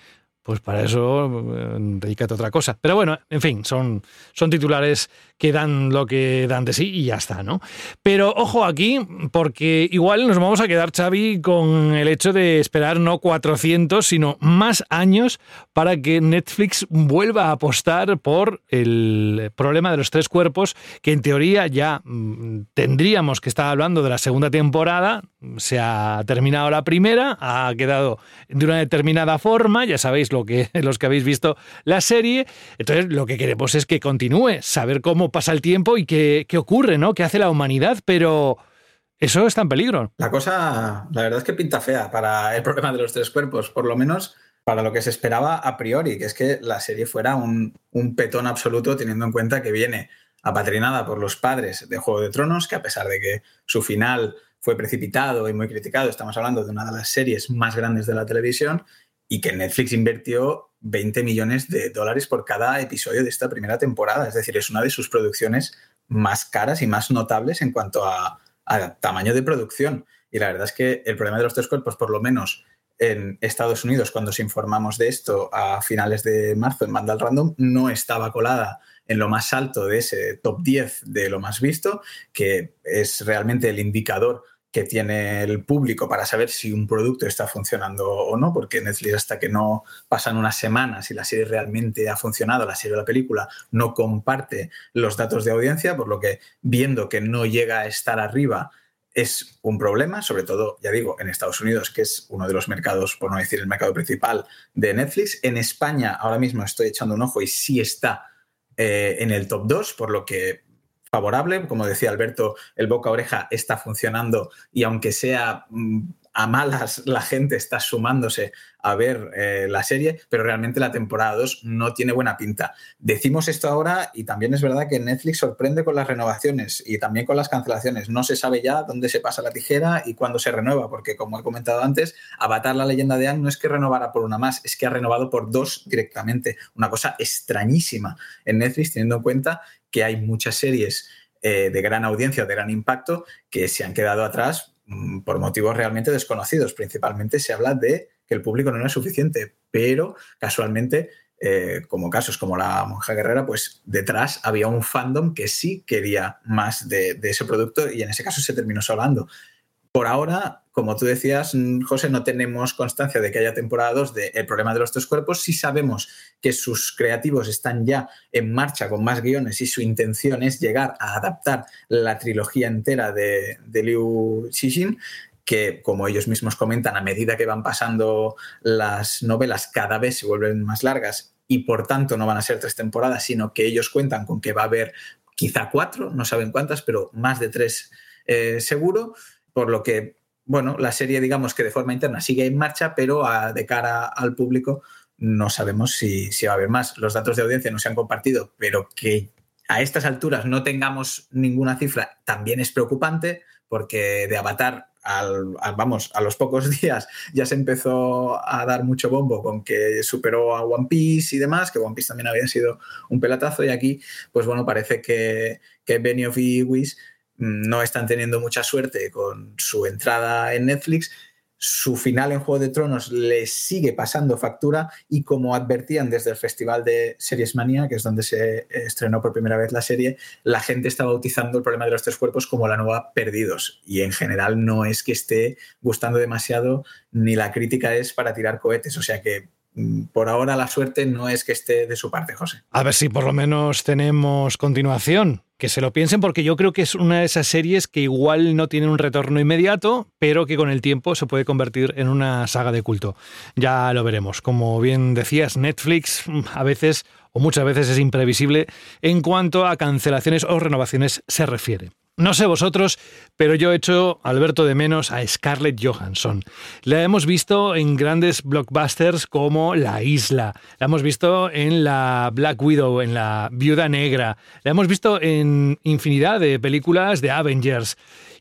pues para eso eh, dedícate a otra cosa. Pero bueno, en fin, son, son titulares que dan lo que dan de sí y ya está, ¿no? Pero ojo aquí, porque igual nos vamos a quedar, Xavi, con el hecho de esperar no cuatrocientos, sino más años para que Netflix vuelva a apostar por el problema de los tres cuerpos, que en teoría ya mmm, tendríamos que estar hablando de la segunda temporada. Se ha terminado la primera, ha quedado de una determinada forma, ya sabéis lo que los que habéis visto la serie. Entonces lo que queremos es que continúe, saber cómo pasa el tiempo y qué, qué ocurre, ¿no? ¿Qué hace la humanidad? Pero eso está en peligro. La cosa, la verdad es que pinta fea para el problema de los tres cuerpos, por lo menos para lo que se esperaba a priori, que es que la serie fuera un, un petón absoluto, teniendo en cuenta que viene apadrinada por los padres de Juego de Tronos, que a pesar de que su final fue precipitado y muy criticado, estamos hablando de una de las series más grandes de la televisión, y que Netflix invirtió veinte millones de dólares por cada episodio de esta primera temporada. Es decir, es una de sus producciones más caras y más notables en cuanto a, a tamaño de producción. Y la verdad es que el problema de los tres cuerpos, por lo menos en Estados Unidos, cuando nos informamos de esto a finales de marzo en Vandal Random, no estaba colada en lo más alto de ese top diez de lo más visto, que es realmente el indicador que tiene el público para saber si un producto está funcionando o no, porque Netflix, hasta que no pasan unas semanas y la serie realmente ha funcionado, la serie o la película, no comparte los datos de audiencia, por lo que viendo que no llega a estar arriba es un problema, sobre todo, ya digo, en Estados Unidos, que es uno de los mercados, por no decir el mercado principal de Netflix. En España ahora mismo estoy echando un ojo y sí está eh, en el top dos, por lo que favorable. Como decía Alberto, el boca a oreja está funcionando y aunque sea mmm, a malas, la gente está sumándose a ver eh, la serie, pero realmente la temporada dos no tiene buena pinta. Decimos esto ahora y también es verdad que Netflix sorprende con las renovaciones y también con las cancelaciones. No se sabe ya dónde se pasa la tijera y cuándo se renueva, porque como he comentado antes, Avatar, la leyenda de Aang, no es que renovara por una más, es que ha renovado por dos directamente. Una cosa extrañísima en Netflix, teniendo en cuenta que hay muchas series eh, de gran audiencia o de gran impacto que se han quedado atrás mmm, por motivos realmente desconocidos. Principalmente se habla de que el público no era suficiente, pero casualmente, eh, como casos como La Monja Guerrera, pues detrás había un fandom que sí quería más de, de ese producto y en ese caso se terminó solando. Por ahora, como tú decías, José, no tenemos constancia de que haya temporada dos de El problema de los tres cuerpos. Sí sabemos que sus creativos están ya en marcha con más guiones y su intención es llegar a adaptar la trilogía entera de, de Liu Cixin, que, como ellos mismos comentan, a medida que van pasando las novelas cada vez se vuelven más largas y por tanto no van a ser tres temporadas, sino que ellos cuentan con que va a haber quizá cuatro, no saben cuántas, pero más de tres eh, seguro. Por lo que, bueno, la serie, digamos que de forma interna sigue en marcha, pero a, de cara al público no sabemos si, si va a haber más. Los datos de audiencia no se han compartido, pero que a estas alturas no tengamos ninguna cifra también es preocupante, porque de Avatar, al, al, vamos, a los pocos días ya se empezó a dar mucho bombo con que superó a One Piece y demás, que One Piece también había sido un pelatazo, y aquí, pues bueno, parece que, que Benioff y Weiss no están teniendo mucha suerte con su entrada en Netflix. Su final en Juego de Tronos les sigue pasando factura y, como advertían desde el Festival de Series Mania, que es donde se estrenó por primera vez la serie, la gente está bautizando el problema de los tres cuerpos como la nueva Perdidos, y en general no es que esté gustando demasiado, ni la crítica es para tirar cohetes, o sea que por ahora la suerte no es que esté de su parte, José. A ver si por lo menos tenemos continuación. Que se lo piensen, porque yo creo que es una de esas series que igual no tienen un retorno inmediato, pero que con el tiempo se puede convertir en una saga de culto. Ya lo veremos. Como bien decías, Netflix a veces o muchas veces es imprevisible en cuanto a cancelaciones o renovaciones se refiere. No sé vosotros, pero yo echo, Alberto, de menos a Scarlett Johansson. La hemos visto en grandes blockbusters como La Isla, la hemos visto en la Black Widow, en la Viuda Negra, la hemos visto en infinidad de películas de Avengers.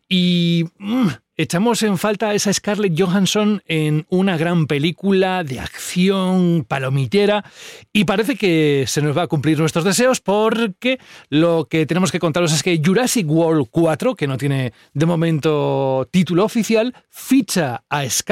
Y mmm, echamos en falta a esa Scarlett Johansson en una gran película de acción palomitera, y parece que se nos va a cumplir nuestros deseos, porque lo que tenemos que contaros es que Jurassic World cuatro, que no tiene de momento título oficial, ficha a Scarlett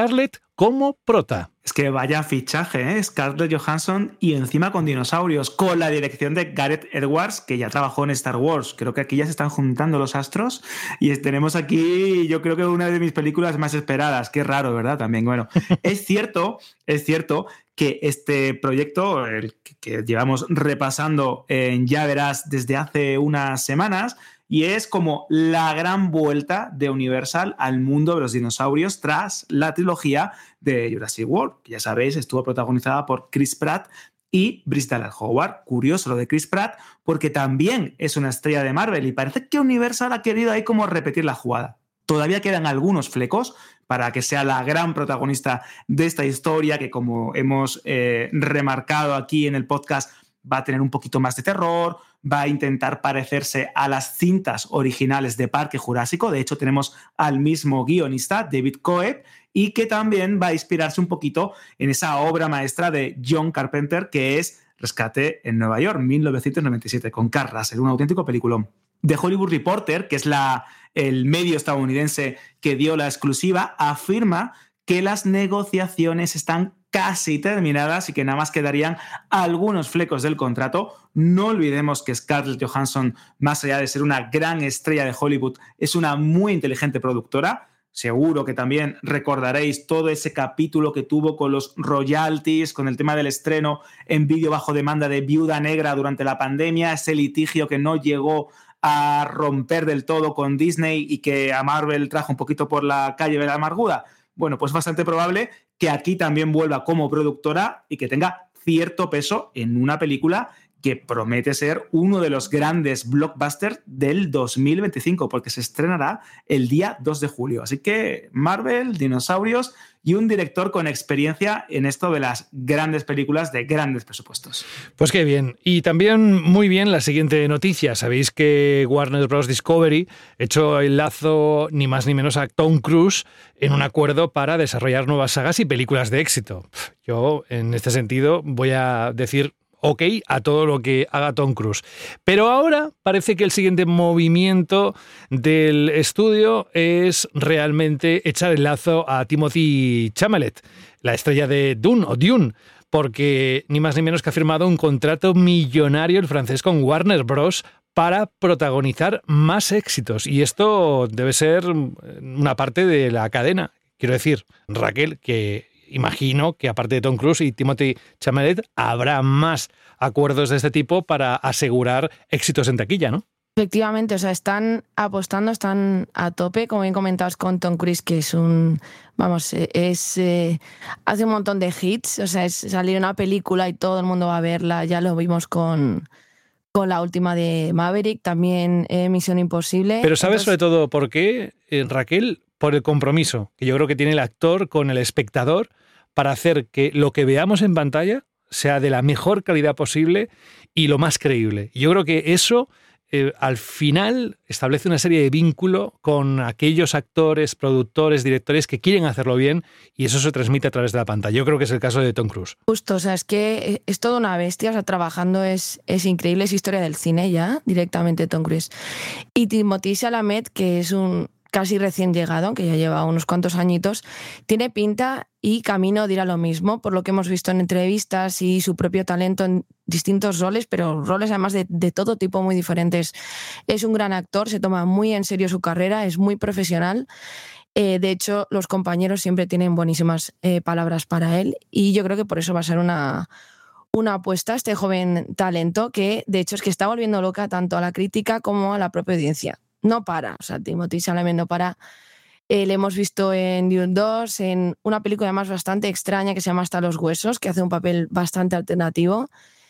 como prota. Es que vaya fichaje, ¿eh? Scarlett Johansson y encima con dinosaurios, con la dirección de Gareth Edwards, que ya trabajó en Star Wars. Creo que aquí ya se están juntando los astros y tenemos aquí, yo creo que una de mis películas más esperadas. Qué raro, ¿verdad? También, bueno, es cierto, es cierto que este proyecto, el que llevamos repasando en Ya Verás desde hace unas semanas, y es como la gran vuelta de Universal al mundo de los dinosaurios tras la trilogía de Jurassic World, que ya sabéis estuvo protagonizada por Chris Pratt y Bryce Dallas Howard. Curioso lo de Chris Pratt, porque también es una estrella de Marvel y parece que Universal ha querido ahí como repetir la jugada. Todavía quedan algunos flecos para que sea la gran protagonista de esta historia, que como hemos eh, remarcado aquí en el podcast, va a tener un poquito más de terror, va a intentar parecerse a las cintas originales de Parque Jurásico. De hecho, tenemos al mismo guionista, David Coeb, y que también va a inspirarse un poquito en esa obra maestra de John Carpenter, que es Rescate en Nueva York, mil novecientos noventa y siete, con Kurt Russell, un auténtico peliculón. The Hollywood Reporter, que es la, el medio estadounidense que dio la exclusiva, afirma que las negociaciones están casi terminadas y que nada más quedarían algunos flecos del contrato. No olvidemos que Scarlett Johansson, más allá de ser una gran estrella de Hollywood, es una muy inteligente productora. Seguro que también recordaréis todo ese capítulo que tuvo con los royalties, con el tema del estreno en vídeo bajo demanda de Viuda Negra durante la pandemia, ese litigio que no llegó a romper del todo con Disney y que a Marvel trajo un poquito por la calle de la amargura. Bueno, pues bastante probable que aquí también vuelva como productora y que tenga cierto peso en una película que promete ser uno de los grandes blockbusters del dos mil veinticinco, porque se estrenará el día dos de julio. Así que Marvel, dinosaurios y un director con experiencia en esto de las grandes películas de grandes presupuestos. Pues qué bien. Y también muy bien la siguiente noticia. Sabéis que Warner Bros. Discovery echó el lazo ni más ni menos a Tom Cruise en un acuerdo para desarrollar nuevas sagas y películas de éxito. Yo, en este sentido, voy a decir ok a todo lo que haga Tom Cruise. Pero ahora parece que el siguiente movimiento del estudio es realmente echar el lazo a Timothée Chalamet, la estrella de Dune o Dune, porque ni más ni menos que ha firmado un contrato millonario el francés con Warner Bros. Para protagonizar más éxitos. Y esto debe ser una parte de la cadena. Quiero decir, Raquel, que imagino que aparte de Tom Cruise y Timothée Chalamet habrá más acuerdos de este tipo para asegurar éxitos en taquilla, ¿no? Efectivamente, o sea, están apostando, están a tope, como bien comentabas con Tom Cruise, que es un, vamos, es eh, hace un montón de hits, o sea, es salir una película y todo el mundo va a verla, ya lo vimos con, con la última de Maverick, también eh, Misión Imposible. Pero ¿sabes Entonces, sobre todo por qué, eh, Raquel? Por el compromiso que yo creo que tiene el actor con el espectador para hacer que lo que veamos en pantalla sea de la mejor calidad posible y lo más creíble. Yo creo que eso eh, al final establece una serie de vínculo con aquellos actores, productores, directores que quieren hacerlo bien y eso se transmite a través de la pantalla. Yo creo que es el caso de Tom Cruise. Justo, o sea, es que es toda una bestia, o sea, trabajando es, es increíble, es historia del cine ya, directamente Tom Cruise. Y Timothée Chalamet, que es un casi recién llegado, que ya lleva unos cuantos añitos, tiene pinta y camino dirá lo mismo, por lo que hemos visto en entrevistas y su propio talento en distintos roles, pero roles además de, de todo tipo muy diferentes. Es un gran actor, se toma muy en serio su carrera, es muy profesional. Eh, de hecho, los compañeros siempre tienen buenísimas eh, palabras para él y yo creo que por eso va a ser una, una apuesta este joven talento que, de hecho, es que está volviendo loca tanto a la crítica como a la propia audiencia. No para, o sea, Timothée Chalamet no para. Eh, le hemos visto en Dune dos, en una película además bastante extraña que se llama Hasta los huesos, que hace un papel bastante alternativo.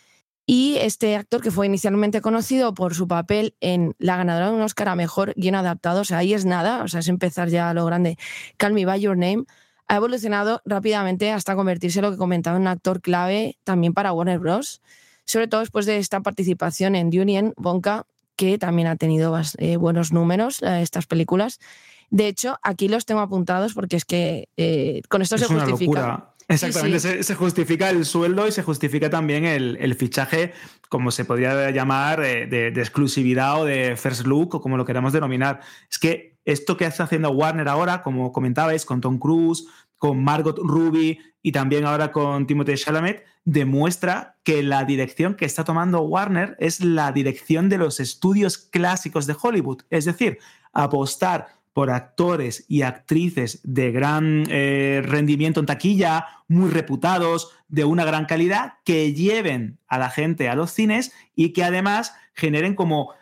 Y este actor, que fue inicialmente conocido por su papel en la ganadora de un Oscar a Mejor Guion Adaptado, o sea, ahí es nada, o sea, es empezar ya a lo grande, Call Me By Your Name, ha evolucionado rápidamente hasta convertirse en lo que comentaba en un actor clave también para Warner Bros., sobre todo después de esta participación en Dune y en Wonka, que también ha tenido eh, buenos números eh, estas películas. De hecho, aquí los tengo apuntados porque es que eh, con esto es se justifica. Es una locura. Exactamente, sí, sí. Se, se justifica el sueldo y se justifica también el, el fichaje, como se podría llamar, eh, de, de exclusividad o de first look, o como lo queramos denominar. Es que esto que está haciendo Warner ahora, como comentabais, con Tom Cruise, con Margot Robbie y también ahora con Timothée Chalamet, demuestra que la dirección que está tomando Warner es la dirección de los estudios clásicos de Hollywood. Es decir, apostar por actores y actrices de gran eh, rendimiento en taquilla, muy reputados, de una gran calidad, que lleven a la gente a los cines y que además generen como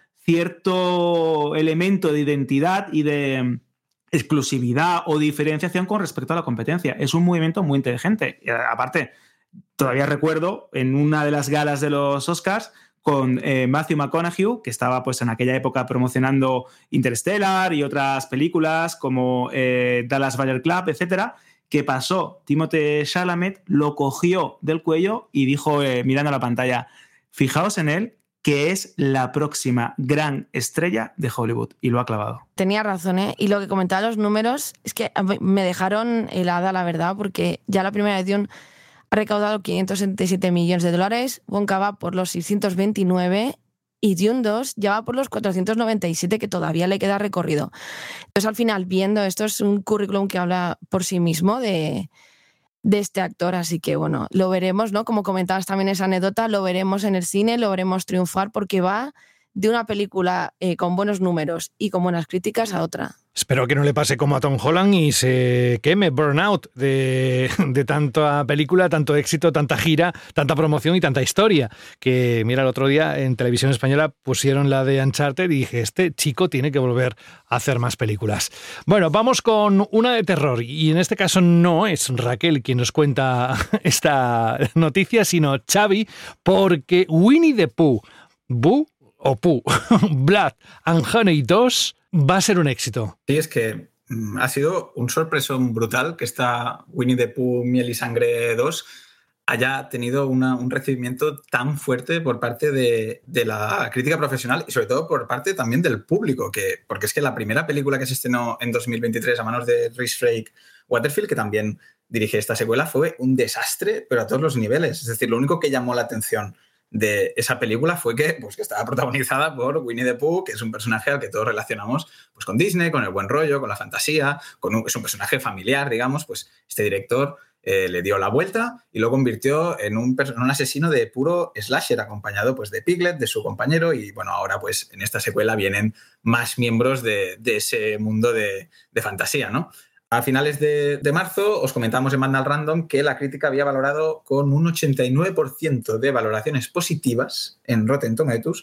cierto elemento de identidad y de exclusividad o diferenciación con respecto a la competencia. Es un movimiento muy inteligente. Y aparte, todavía recuerdo en una de las galas de los Oscars con eh, Matthew McConaughey, que estaba pues en aquella época promocionando Interstellar y otras películas como eh, Dallas Buyers Club, etcétera, que pasó Timothée Chalamet, lo cogió del cuello y dijo, eh, mirando a la pantalla, fijaos en él, que es la próxima gran estrella de Hollywood. Y lo ha clavado. Tenía razón, ¿eh? Y lo que comentaba los números es que me dejaron helada, la verdad, porque ya la primera edición ha recaudado quinientos setenta y siete millones de dólares, Wonka va por los seiscientos veintinueve y Dune dos ya va por los cuatrocientos noventa y siete, que todavía le queda recorrido. Entonces, al final, viendo esto, es un currículum que habla por sí mismo de, de este actor, así que, bueno, lo veremos, ¿no? Como comentabas también esa anécdota, lo veremos en el cine, lo veremos triunfar, porque va de una película eh, con buenos números y con buenas críticas a otra. Espero que no le pase como a Tom Holland y se queme, burnout de, de tanta película, tanto éxito, tanta gira, tanta promoción y tanta historia. Que, mira, el otro día en Televisión Española pusieron la de Uncharted y dije, este chico tiene que volver a hacer más películas. Bueno, vamos con una de terror. Y en este caso no es Raquel quien nos cuenta esta noticia, sino Xavi, porque Winnie the Pooh, Boo o Pooh, Blood and Honey dos va a ser un éxito. Sí, es que mm, ha sido un sorpresón brutal que esta Winnie the Pooh, Miel y Sangre dos haya tenido una, un recibimiento tan fuerte por parte de, de la crítica profesional y sobre todo por parte también del público, que, porque es que la primera película que se estrenó en dos mil veintitrés a manos de Rhys Frake Waterfield, que también dirige esta secuela, fue un desastre, pero a todos los niveles. Es decir, lo único que llamó la atención de esa película fue que, pues, que estaba protagonizada por Winnie the Pooh, que es un personaje al que todos relacionamos pues, con Disney, con el buen rollo, con la fantasía, con un, es un personaje familiar, digamos. Pues este director eh, le dio la vuelta y lo convirtió en un, en un asesino de puro slasher, acompañado pues, de Piglet, de su compañero, y bueno, ahora pues en esta secuela vienen más miembros de, de ese mundo de, de fantasía, ¿no? A finales de, de marzo os comentamos en Vandal Random que la crítica había valorado con un ochenta y nueve por ciento de valoraciones positivas en Rotten Tomatoes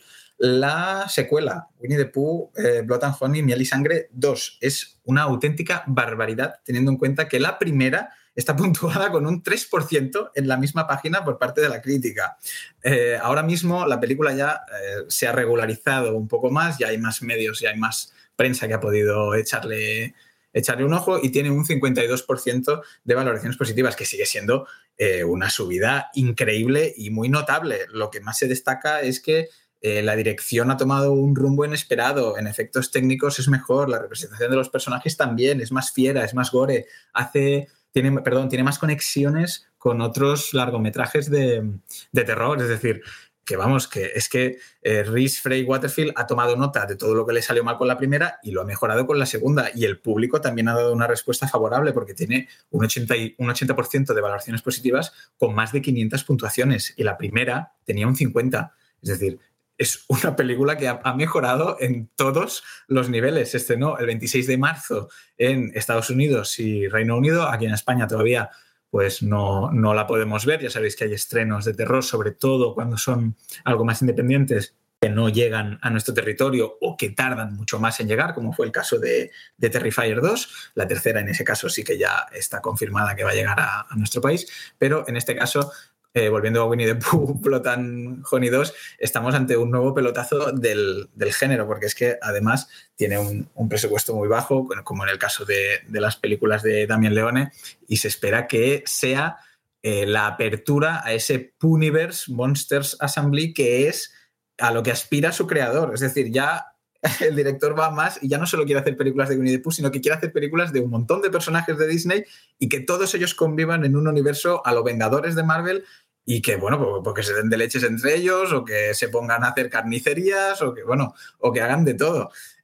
la secuela Winnie the Pooh, eh, Blood and Honey, Miel y Sangre dos. Es una auténtica barbaridad teniendo en cuenta que la primera está puntuada con un tres por ciento en la misma página por parte de la crítica. Eh, ahora mismo la película ya eh, se ha regularizado un poco más, ya hay más medios, ya hay más prensa que ha podido echarle... echarle un ojo y tiene un cincuenta y dos por ciento de valoraciones positivas, que sigue siendo eh, una subida increíble y muy notable. Lo que más se destaca es que eh, la dirección ha tomado un rumbo inesperado, en efectos técnicos es mejor, la representación de los personajes también, es más fiera, es más gore, hace, tiene, perdón, tiene más conexiones con otros largometrajes de, de terror, es decir... que vamos, que es que eh, Rhys Frake Waterfield ha tomado nota de todo lo que le salió mal con la primera y lo ha mejorado con la segunda, y el público también ha dado una respuesta favorable porque tiene un ochenta, un ochenta por ciento de valoraciones positivas con más de quinientas puntuaciones, y la primera tenía un cincuenta, es decir, es una película que ha, ha mejorado en todos los niveles. Se estrenó el veintiséis de marzo en Estados Unidos y Reino Unido, aquí en España todavía pues no, no la podemos ver. Ya sabéis que hay estrenos de terror, sobre todo cuando son algo más independientes, que no llegan a nuestro territorio o que tardan mucho más en llegar, como fue el caso de, de Terrifier dos. La tercera, en ese caso, sí que ya está confirmada que va a llegar a, a nuestro país, pero en este caso... Eh, volviendo a Winnie the Pooh, Blood and Honey dos, estamos ante un nuevo pelotazo del, del género, porque es que además tiene un, un presupuesto muy bajo, como en el caso de, de las películas de Damien Leone, y se espera que sea eh, la apertura a ese Pooniverse Monsters Assembly, que es a lo que aspira su creador. Es decir, ya el director va más y ya no solo quiere hacer películas de Winnie the Pooh, sino que quiere hacer películas de un montón de personajes de Disney y que todos ellos convivan en un universo a los Vengadores de Marvel. Y que, bueno, porque se den de leches entre ellos, o que se pongan a hacer carnicerías, o que, bueno, o que hagan de todo.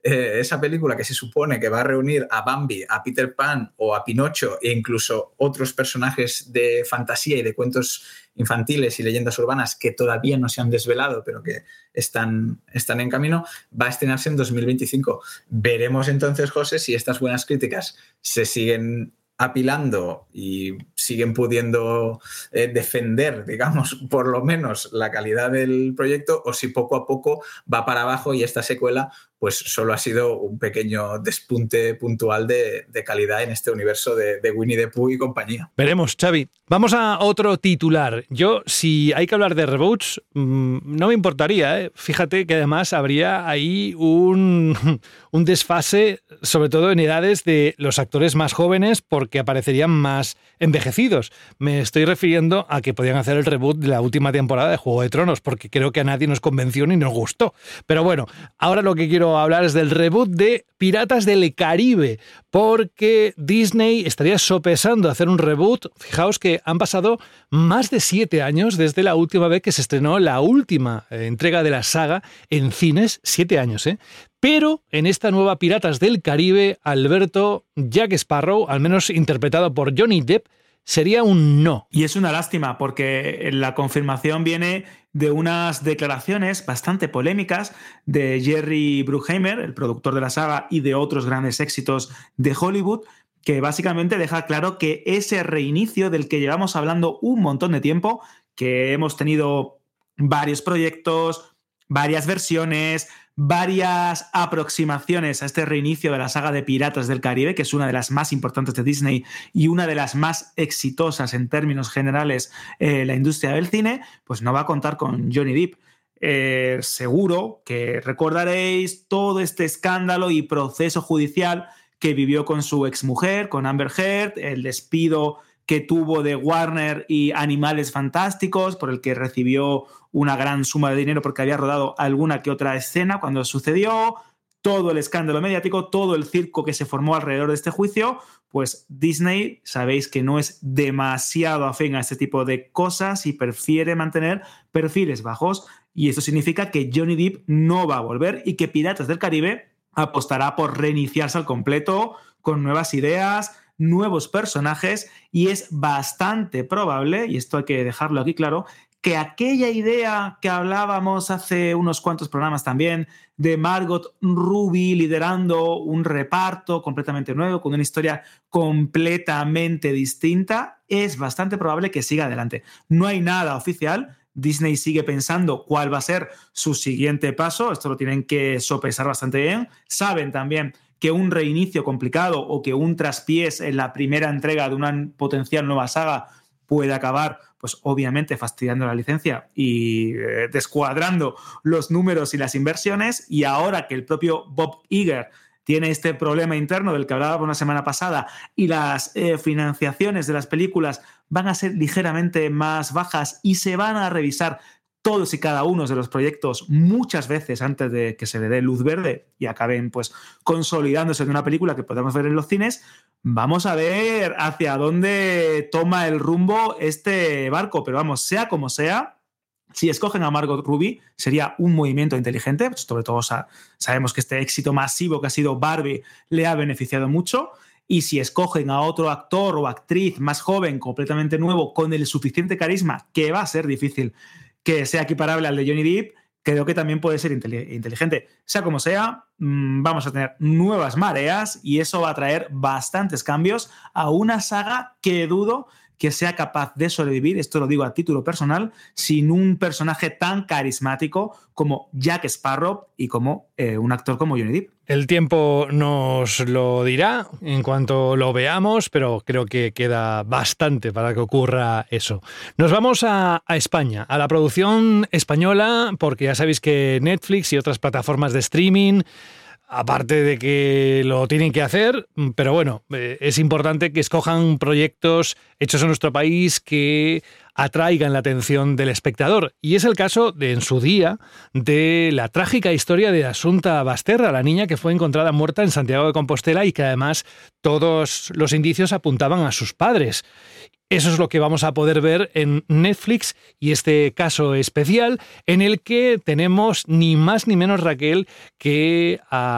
eh, esa película que se supone que va a reunir a Bambi, a Peter Pan o a Pinocho e incluso otros personajes de fantasía y de cuentos infantiles y leyendas urbanas que todavía no se han desvelado, pero que están, están en camino, va a estrenarse en dos mil veinticinco. Veremos entonces, José, si estas buenas críticas se siguen apilando y siguen pudiendo eh, defender, digamos, por lo menos la calidad del proyecto, o si poco a poco va para abajo y esta secuela pues solo ha sido un pequeño despunte puntual de, de calidad en este universo de, de Winnie the Pooh y compañía. Veremos, Xavi. Vamos a otro titular. Yo, si hay que hablar de reboots, mmm, no me importaría, ¿eh? Fíjate que además habría ahí un, un desfase, sobre todo en edades de los actores más jóvenes, porque aparecerían más envejecidos. Me estoy refiriendo a que podían hacer el reboot de la última temporada de Juego de Tronos, porque creo que a nadie nos convenció ni nos gustó. Pero bueno, ahora lo que quiero hablar es del reboot de Piratas del Caribe, porque Disney estaría sopesando hacer un reboot. Fijaos que han pasado más de siete años desde la última vez que se estrenó la última entrega de la saga en cines, siete años, ¿eh? Pero en esta nueva Piratas del Caribe, Alberto, Jack Sparrow, al menos interpretado por Johnny Depp, sería un no. Y es una lástima porque la confirmación viene de unas declaraciones bastante polémicas de Jerry Bruckheimer, el productor de la saga y de otros grandes éxitos de Hollywood, que básicamente deja claro que ese reinicio del que llevamos hablando un montón de tiempo, que hemos tenido varios proyectos, varias versiones, varias aproximaciones a este reinicio de la saga de Piratas del Caribe, que es una de las más importantes de Disney y una de las más exitosas en términos generales en eh, la industria del cine, pues no va a contar con Johnny Depp. Eh, seguro que recordaréis todo este escándalo y proceso judicial que vivió con su exmujer, con Amber Heard, el despido que tuvo de Warner y Animales Fantásticos, por el que recibió una gran suma de dinero porque había rodado alguna que otra escena cuando sucedió, todo el escándalo mediático, todo el circo que se formó alrededor de este juicio. Pues Disney, sabéis que no es demasiado afín a este tipo de cosas y prefiere mantener perfiles bajos, y eso significa que Johnny Depp no va a volver y que Piratas del Caribe apostará por reiniciarse al completo con nuevas ideas, nuevos personajes, y es bastante probable, y esto hay que dejarlo aquí claro, que aquella idea que hablábamos hace unos cuantos programas también de Margot Robbie liderando un reparto completamente nuevo, con una historia completamente distinta, es bastante probable que siga adelante. No hay nada oficial. Disney sigue pensando cuál va a ser su siguiente paso. Esto lo tienen que sopesar bastante bien. Saben también que un reinicio complicado o que un traspiés en la primera entrega de una potencial nueva saga puede acabar, pues obviamente fastidiando la licencia y eh, descuadrando los números y las inversiones. Y ahora que el propio Bob Iger tiene este problema interno del que hablábamos la semana pasada y las eh, financiaciones de las películas van a ser ligeramente más bajas y se van a revisar todos y cada uno de los proyectos muchas veces antes de que se le dé luz verde y acaben pues consolidándose en una película que podamos ver en los cines, vamos a ver hacia dónde toma el rumbo este barco. Pero vamos, sea como sea, si escogen a Margot Robbie sería un movimiento inteligente, sobre todo sabemos que este éxito masivo que ha sido Barbie le ha beneficiado mucho. Y si escogen a otro actor o actriz más joven, completamente nuevo, con el suficiente carisma, que va a ser difícil que sea equiparable al de Johnny Depp, creo que también puede ser inteligente. Sea como sea, vamos a tener nuevas mareas y eso va a traer bastantes cambios a una saga que dudo que sea capaz de sobrevivir, esto lo digo a título personal, sin un personaje tan carismático como Jack Sparrow y como eh, un actor como Johnny Depp. El tiempo nos lo dirá en cuanto lo veamos, pero creo que queda bastante para que ocurra eso. Nos vamos a, a España, a la producción española, porque ya sabéis que Netflix y otras plataformas de streaming, aparte de que lo tienen que hacer, pero bueno, eh, es importante que escojan proyectos hechos en nuestro país que atraigan la atención del espectador. Y es el caso, de, en su día, de la trágica historia de Asunta Basterra, la niña que fue encontrada muerta en Santiago de Compostela y que además todos los indicios apuntaban a sus padres. Eso es lo que vamos a poder ver en Netflix y este caso especial en el que tenemos ni más ni menos, Raquel, que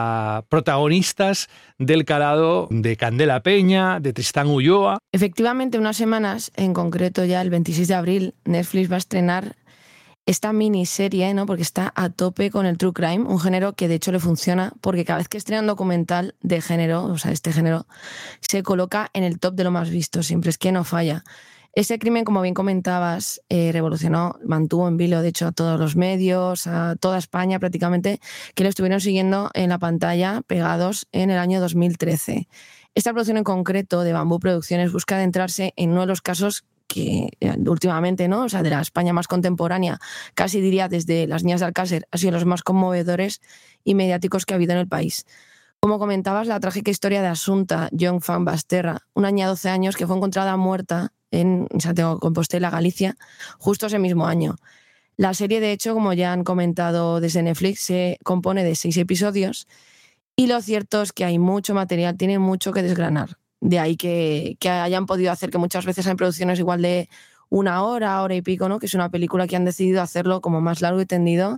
a protagonistas del calado de Candela Peña, de Tristán Ulloa. Efectivamente, unas semanas, en concreto ya el veintiséis de abril, Netflix va a estrenar esta miniserie, ¿no? Porque está a tope con el true crime, un género que de hecho le funciona, porque cada vez que estrena un documental de género, o sea, este género, se coloca en el top de lo más visto, siempre es que no falla. Este crimen, como bien comentabas, eh, revolucionó, mantuvo en vilo, de hecho, a todos los medios, a toda España prácticamente, que lo estuvieron siguiendo en la pantalla, pegados en el año dos mil trece. Esta producción en concreto de Bambú Producciones busca adentrarse en uno de los casos que últimamente, ¿no? O sea, de la España más contemporánea, casi diría desde Las Niñas de Alcácer, ha sido los más conmovedores y mediáticos que ha habido en el país. Como comentabas, la trágica historia de Asunta Young Fan Basterra, una niña de doce años que fue encontrada muerta en Santiago de Compostela, Galicia, justo ese mismo año. La serie, de hecho, como ya han comentado desde Netflix, se compone de seis episodios y lo cierto es que hay mucho material, tiene mucho que desgranar. De ahí que, que hayan podido hacer que muchas veces hay producciones igual de una hora, hora y pico, ¿no? Que es una película que han decidido hacerlo como más largo y tendido.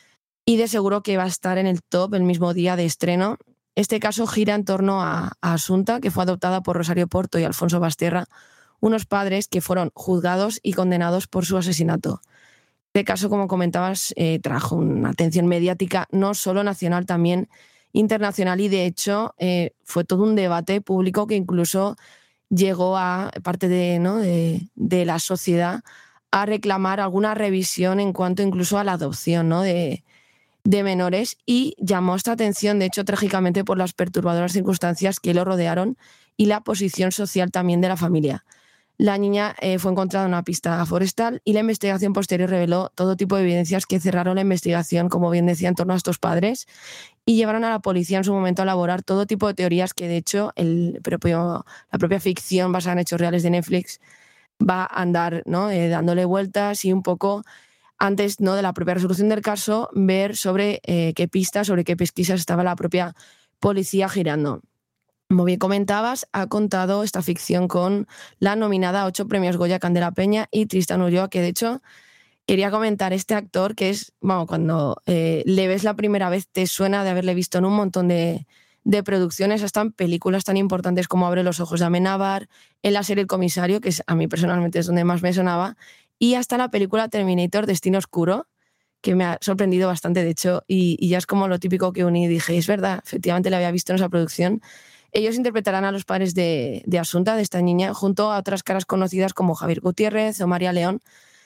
Y de seguro que va a estar en el top el mismo día de estreno. Este caso gira en torno a, a Asunta, que fue adoptada por Rosario Porto y Alfonso Basterra, unos padres que fueron juzgados y condenados por su asesinato. Este caso, como comentabas, eh, trajo una atención mediática no solo nacional, también internacional, y de hecho eh, fue todo un debate público que incluso llegó a parte de, ¿no? de, de la sociedad a reclamar alguna revisión en cuanto incluso a la adopción, ¿no? de, de menores, y llamó esta atención, de hecho, trágicamente por las perturbadoras circunstancias que lo rodearon y la posición social también de la familia. La niña eh, fue encontrada en una pista forestal y la investigación posterior reveló todo tipo de evidencias que cerraron la investigación, como bien decía, en torno a estos padres, y llevaron a la policía en su momento a elaborar todo tipo de teorías que, de hecho, el propio, la propia ficción basada en hechos reales de Netflix va a andar, ¿no? eh, dándole vueltas y un poco, antes, ¿no? de la propia resolución del caso, ver sobre eh, qué pistas, sobre qué pesquisas estaba la propia policía girando. Como bien comentabas, ha contado esta ficción con la nominada a ocho premios Goya Candela Peña y Tristán Ulloa, que de hecho quería comentar, este actor que es, bueno, cuando eh, le ves la primera vez te suena de haberle visto en un montón de, de producciones, hasta en películas tan importantes como Abre los ojos de Amenábar, en la serie El Comisario, que es, a mí personalmente es donde más me sonaba, y hasta la película Terminator Destino Oscuro, que me ha sorprendido bastante, de hecho, y, y ya es como lo típico que uní y dije, es verdad, efectivamente la había visto en esa producción. Ellos interpretarán a los padres de, de Asunta, de esta niña, junto a otras caras conocidas como Javier Gutiérrez o María León,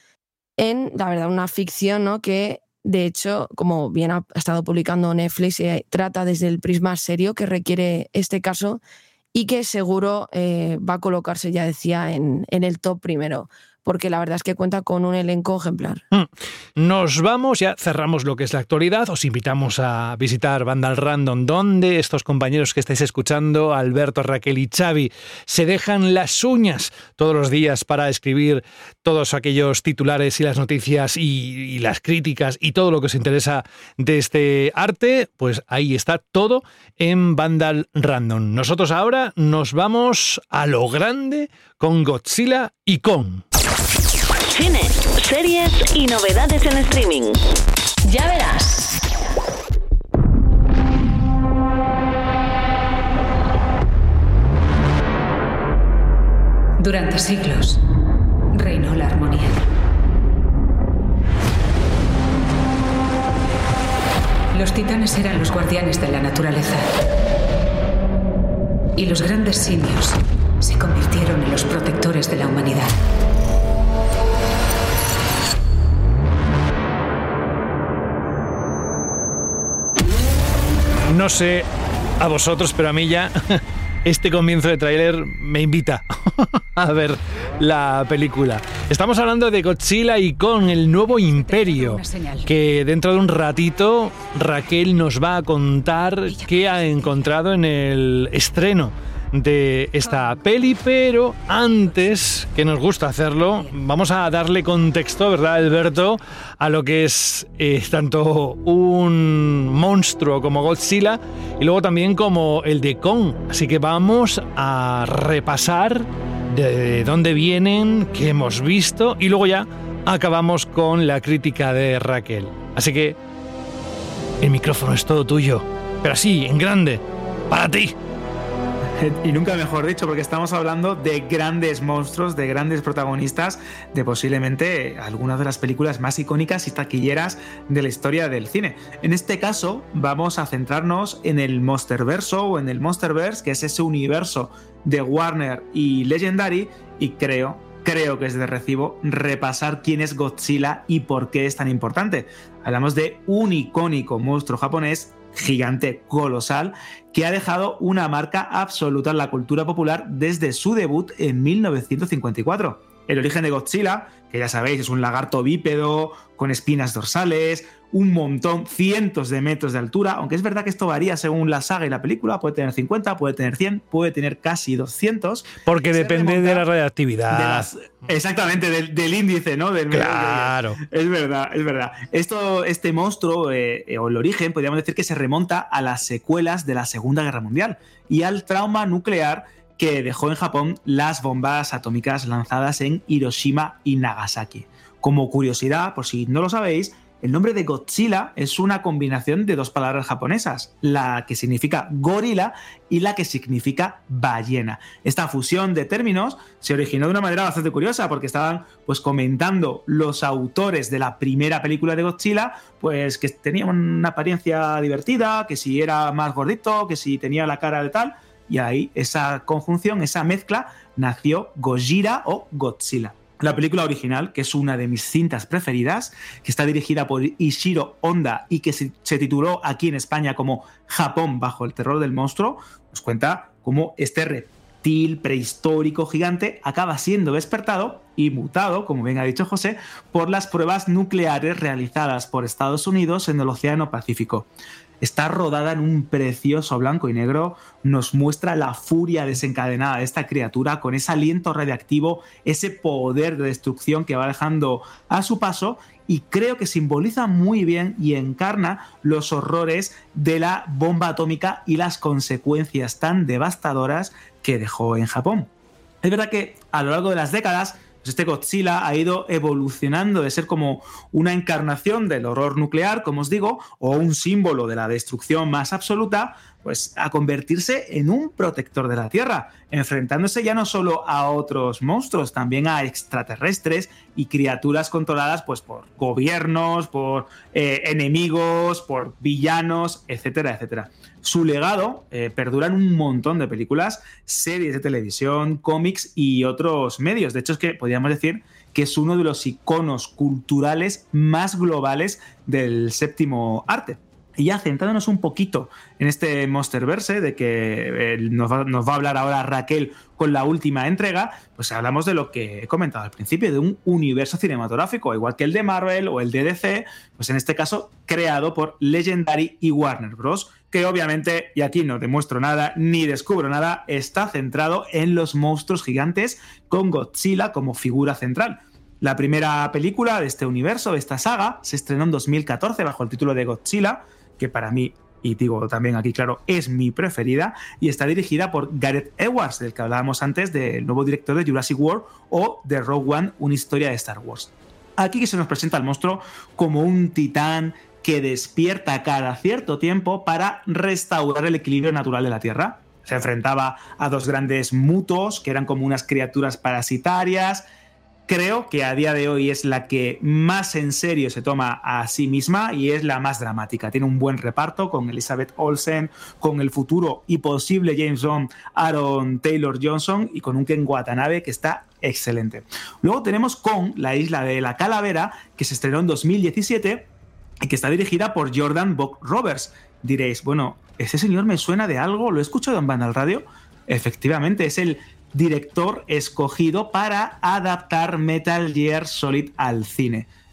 en, la verdad, una ficción, ¿no? que, de hecho, como bien ha estado publicando Netflix, se trata desde el prisma serio que requiere este caso y que seguro eh, va a colocarse, ya decía, en, en el top primero, porque la verdad es que cuenta con un elenco ejemplar. Nos vamos, ya cerramos lo que es la actualidad, os invitamos a visitar Vandal Random, donde estos compañeros que estáis escuchando, Alberto, Raquel y Xavi, se dejan las uñas todos los días para escribir todos aquellos titulares y las noticias y, y las críticas y todo lo que os interesa de este arte. Pues ahí está todo en Vandal Random. Nosotros ahora nos vamos a lo grande con Godzilla y Kong. Cine, series y novedades en streaming. Ya verás. Durante siglos reinó la armonía. Los titanes eran los guardianes de la naturaleza. Y los grandes simios se convirtieron en los protectores de la humanidad. No sé a vosotros, pero a mí ya este comienzo de tráiler me invita a ver la película. Estamos hablando de Godzilla y Kong, el nuevo imperio, que dentro de un ratito Raquel nos va a contar qué ha encontrado en el estreno de esta peli, pero antes, que nos gusta hacerlo, vamos a darle contexto, ¿verdad, Alberto?, a lo que es eh, tanto un monstruo como Godzilla y luego también como el de Kong. Así que vamos a repasar de dónde vienen, qué hemos visto y luego ya acabamos con la crítica de Raquel. Así que el micrófono es todo tuyo, pero así, en grande, para ti. Y nunca mejor dicho, porque estamos hablando de grandes monstruos, de grandes protagonistas, de posiblemente algunas de las películas más icónicas y taquilleras de la historia del cine. En este caso, vamos a centrarnos en el Monsterverso o en el Monsterverse, que es ese universo de Warner y Legendary, y creo, creo que es de recibo repasar quién es Godzilla y por qué es tan importante. Hablamos de un icónico monstruo japonés, gigante, colosal, que ha dejado una marca absoluta en la cultura popular desde su debut en mil novecientos cincuenta y cuatro. El origen de Godzilla, que ya sabéis, es un lagarto bípedo con espinas dorsales, un montón, cientos de metros de altura, aunque es verdad que esto varía según la saga y la película, puede tener cincuenta, puede tener cien, puede tener casi doscientos. Porque depende de la radiactividad. De las, exactamente, del, del índice, ¿no? Del claro. Es verdad, es verdad. Esto, este monstruo, eh, o el origen, podríamos decir que se remonta a las secuelas de la Segunda Guerra Mundial y al trauma nuclear que dejó en Japón las bombas atómicas lanzadas en Hiroshima y Nagasaki. Como curiosidad, por si no lo sabéis, el nombre de Godzilla es una combinación de dos palabras japonesas, la que significa gorila y la que significa ballena. Esta fusión de términos se originó de una manera bastante curiosa porque estaban pues comentando los autores de la primera película de Godzilla, pues que tenía una apariencia divertida, que si era más gordito, que si tenía la cara de tal, y ahí esa conjunción, esa mezcla, nació Gojira o Godzilla. La película original, que es una de mis cintas preferidas, que está dirigida por Ishiro Honda y que se, se tituló aquí en España como Japón bajo el terror del monstruo, nos cuenta cómo este reptil prehistórico gigante acaba siendo despertado y mutado, como bien ha dicho José, por las pruebas nucleares realizadas por Estados Unidos en el Océano Pacífico. Está rodada en un precioso blanco y negro, nos muestra la furia desencadenada de esta criatura con ese aliento radiactivo, ese poder de destrucción que va dejando a su paso y creo que simboliza muy bien y encarna los horrores de la bomba atómica y las consecuencias tan devastadoras que dejó en Japón. Es verdad que a lo largo de las décadas pues este Godzilla ha ido evolucionando de ser como una encarnación del horror nuclear, como os digo, o un símbolo de la destrucción más absoluta, pues a convertirse en un protector de la Tierra, enfrentándose ya no solo a otros monstruos, también a extraterrestres y criaturas controladas pues, por gobiernos, por eh, enemigos, por villanos, etcétera, etcétera. Su legado eh, perdura en un montón de películas, series de televisión, cómics y otros medios. De hecho, es que podríamos decir que es uno de los iconos culturales más globales del séptimo arte. Y ya centrándonos un poquito en este Monsterverse, de que eh, nos, va, nos va a hablar ahora Raquel con la última entrega, pues hablamos de lo que he comentado al principio, de un universo cinematográfico, igual que el de Marvel o el de D C, pues en este caso creado por Legendary y Warner Bros., que obviamente, y aquí no demuestro nada ni descubro nada, está centrado en los monstruos gigantes con Godzilla como figura central. La primera película de este universo, de esta saga, se estrenó en dos mil catorce bajo el título de Godzilla, que para mí, y digo también aquí claro, es mi preferida, y está dirigida por Gareth Edwards, del que hablábamos antes, del nuevo director de Jurassic World o de Rogue One, una historia de Star Wars. Aquí que se nos presenta al monstruo como un titán que despierta cada cierto tiempo para restaurar el equilibrio natural de la Tierra. Se enfrentaba a dos grandes mutos, que eran como unas criaturas parasitarias. Creo que a día de hoy es la que más en serio se toma a sí misma y es la más dramática. Tiene un buen reparto con Elizabeth Olsen, con el futuro y posible James Bond Aaron Taylor Johnson y con un Ken Watanabe que está excelente. Luego tenemos Kong, la isla de la calavera, que se estrenó en dos mil diecisiete y que está dirigida por Jordan Vogt-Roberts. Diréis, bueno, ¿ese señor me suena de algo? ¿Lo he escuchado en Vandal Radio? Efectivamente, es el director escogido para adaptar Metal Gear Solid al cine.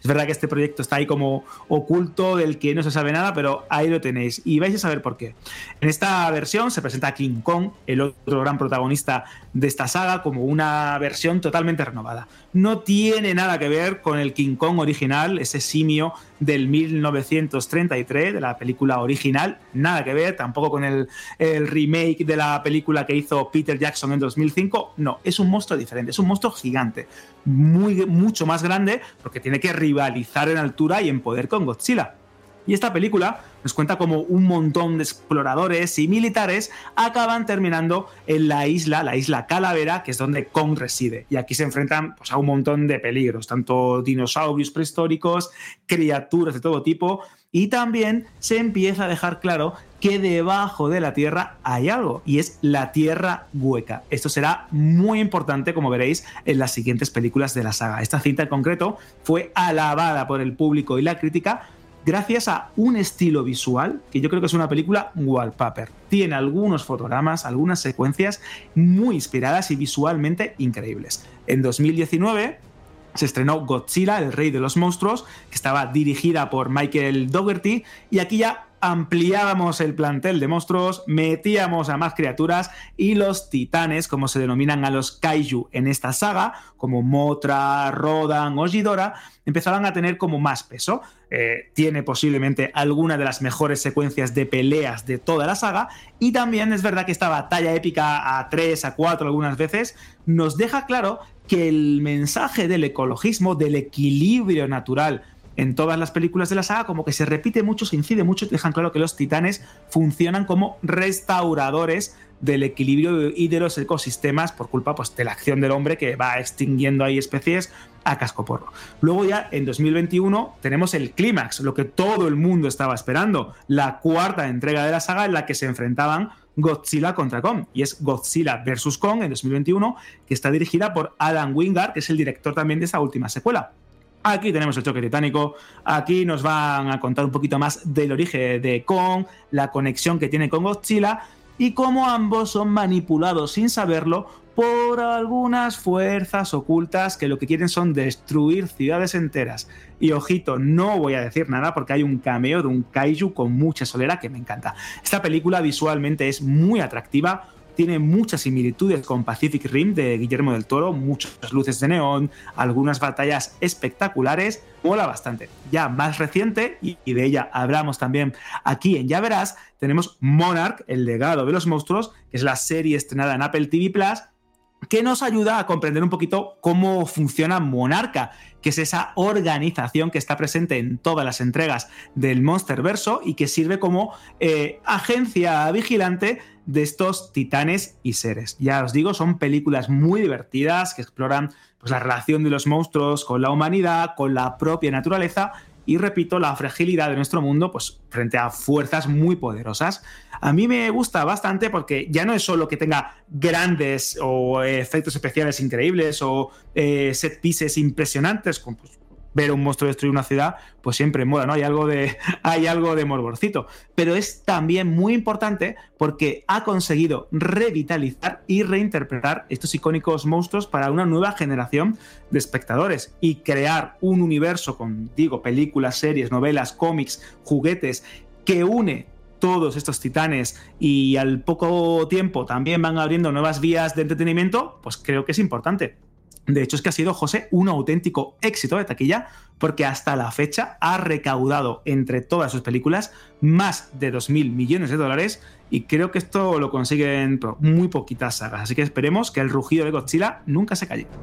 Es verdad que este proyecto está ahí como oculto, del que no se sabe nada, pero ahí lo tenéis y vais a saber por qué. En esta versión se presenta King Kong, el otro gran protagonista de esta saga, como una versión totalmente renovada. No tiene nada que ver con el King Kong original, ese simio del mil novecientos treinta y tres, de la película original, nada que ver, tampoco con el, el remake de la película que hizo Peter Jackson en dos mil cinco, no, es un monstruo diferente, es un monstruo gigante, muy, mucho más grande, porque tiene que rivalizar en altura y en poder con Godzilla. Y esta película nos cuenta cómo un montón de exploradores y militares acaban terminando en la isla, la isla Calavera, que es donde Kong reside. Y aquí se enfrentan pues, a un montón de peligros, tanto dinosaurios prehistóricos, criaturas de todo tipo, y también se empieza a dejar claro que debajo de la Tierra hay algo, y es la Tierra Hueca. Esto será muy importante, como veréis, en las siguientes películas de la saga. Esta cinta en concreto fue alabada por el público y la crítica gracias a un estilo visual que yo creo que es una película wallpaper. Tiene algunos fotogramas, algunas secuencias muy inspiradas y visualmente increíbles. En dos mil diecinueve se estrenó Godzilla, el rey de los monstruos, que estaba dirigida por Michael Dougherty, y aquí ya ampliábamos el plantel de monstruos, metíamos a más criaturas y los titanes, como se denominan a los kaiju en esta saga, como Mothra, Rodan o Ghidorah, empezaban a tener como más peso. Eh, tiene posiblemente alguna de las mejores secuencias de peleas de toda la saga, y también es verdad que esta batalla épica a tres, a cuatro algunas veces, nos deja claro que el mensaje del ecologismo, del equilibrio natural en todas las películas de la saga, como que se repite mucho, se incide mucho, y dejan claro que los titanes funcionan como restauradores del equilibrio y de los ecosistemas por culpa pues, de la acción del hombre, que va extinguiendo ahí especies a cascoporro. Luego ya en dos mil veintiuno tenemos el clímax, lo que todo el mundo estaba esperando, la cuarta entrega de la saga en la que se enfrentaban Godzilla contra Kong, y es Godzilla versus. Kong en dos mil veintiuno, que está dirigida por Adam Wingard, que es el director también de esa última secuela. Aquí tenemos el choque titánico, aquí nos van a contar un poquito más del origen de Kong, la conexión que tiene con Godzilla y cómo ambos son manipulados sin saberlo por algunas fuerzas ocultas que lo que quieren son destruir ciudades enteras. Y ojito, no voy a decir nada porque hay un cameo de un kaiju con mucha solera que me encanta. Esta película visualmente es muy atractiva, tiene muchas similitudes con Pacific Rim de Guillermo del Toro, muchas luces de neón, algunas batallas espectaculares, mola bastante. Ya más reciente, y de ella hablamos también aquí en Ya Verás, tenemos Monarch, el legado de los monstruos, que es la serie estrenada en Apple T V Plus, que nos ayuda a comprender un poquito cómo funciona Monarca, que es esa organización que está presente en todas las entregas del Monsterverso y que sirve como eh, agencia vigilante de estos titanes y seres. Ya os digo, son películas muy divertidas que exploran pues, la relación de los monstruos con la humanidad, con la propia naturaleza y, repito, la fragilidad de nuestro mundo pues, frente a fuerzas muy poderosas. A mí me gusta bastante porque ya no es solo que tenga grandes o eh, efectos especiales increíbles o eh, set pieces impresionantes, como pues, ver a un monstruo destruir una ciudad, pues siempre mola, ¿no? Hay algo de, hay algo de morborcito. Pero es también muy importante porque ha conseguido revitalizar y reinterpretar estos icónicos monstruos para una nueva generación de espectadores y crear un universo con, digo, películas, series, novelas, cómics, juguetes, que une todos estos titanes y al poco tiempo también van abriendo nuevas vías de entretenimiento, pues creo que es importante. De hecho, es que ha sido, José, un auténtico éxito de taquilla porque hasta la fecha ha recaudado entre todas sus películas más de dos mil millones de dólares y creo que esto lo consiguen muy poquitas sagas. Así que esperemos que el rugido de Godzilla nunca se calle.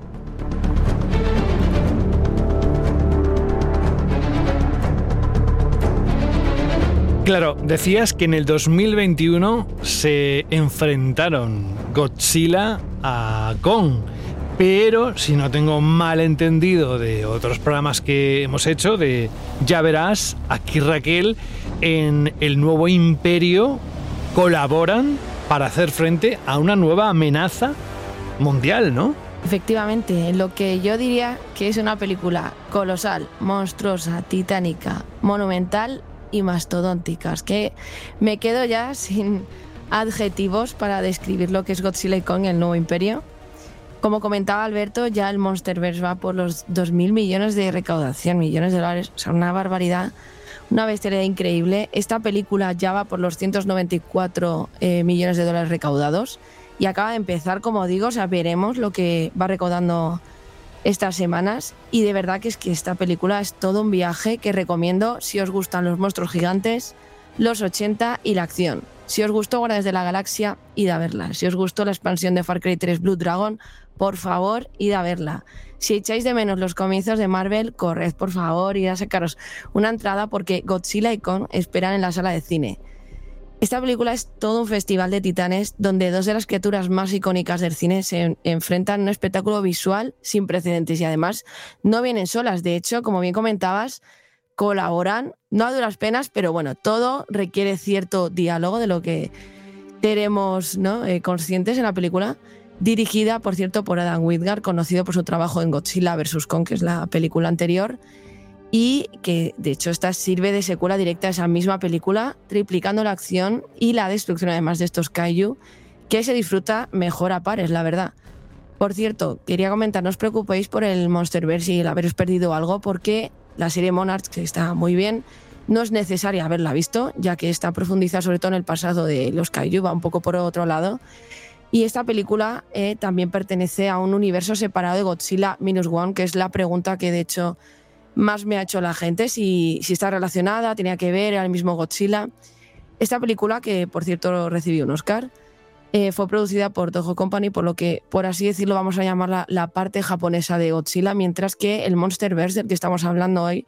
Claro, decías que en el dos mil veintiuno se enfrentaron Godzilla a Kong. Pero, si no tengo mal entendido de otros programas que hemos hecho, de Ya Verás, aquí Raquel, en el nuevo imperio colaboran para hacer frente a una nueva amenaza mundial, ¿no? Efectivamente, lo que yo diría que es una película colosal, monstruosa, titánica, monumental y mastodóntica. Es que me quedo ya sin adjetivos para describir lo que es Godzilla y Kong, el nuevo imperio. Como comentaba Alberto, ya el Monsterverse va por los dos mil millones de recaudación, millones de dólares, o sea, una barbaridad, una bestialidad increíble. Esta película ya va por los ciento noventa y cuatro eh, millones de dólares recaudados y acaba de empezar, como digo, o sea, veremos lo que va recaudando estas semanas. Y de verdad que es que esta película es todo un viaje que recomiendo si os gustan los monstruos gigantes, los ochenta y la acción. Si os gustó Guardianes de la Galaxia, id a verla. Si os gustó la expansión de Far Cry tres Blood Dragon, por favor, id a verla. Si echáis de menos los comienzos de Marvel, corred, por favor, id a sacaros una entrada porque Godzilla y Kong esperan en la sala de cine. Esta película es todo un festival de titanes donde dos de las criaturas más icónicas del cine se enfrentan en un espectáculo visual sin precedentes y además no vienen solas. De hecho, como bien comentabas, colaboran, no a duras penas, pero bueno, todo requiere cierto diálogo de lo que tenemos, ¿no? eh, conscientes en la película, dirigida, por cierto, por Adam Wingard, conocido por su trabajo en Godzilla versus Kong, que es la película anterior, y que de hecho esta sirve de secuela directa a esa misma película, triplicando la acción y la destrucción además de estos kaiju, que se disfruta mejor a pares, la verdad. Por cierto, quería comentar, no os preocupéis por el Monsterverse y el haberos perdido algo, porque la serie Monarch, que está muy bien, no es necesaria haberla visto, ya que está profundizada sobre todo en el pasado de los kaiju, va un poco por otro lado. Y esta película eh, también pertenece a un universo separado de Godzilla Minus One, que es la pregunta que de hecho más me ha hecho la gente, si, si está relacionada, tenía que ver, era el mismo Godzilla. Esta película, que por cierto recibió un Oscar, eh, fue producida por Toho Company, por lo que, por así decirlo, vamos a llamarla la parte japonesa de Godzilla, mientras que el Monsterverse, del que estamos hablando hoy,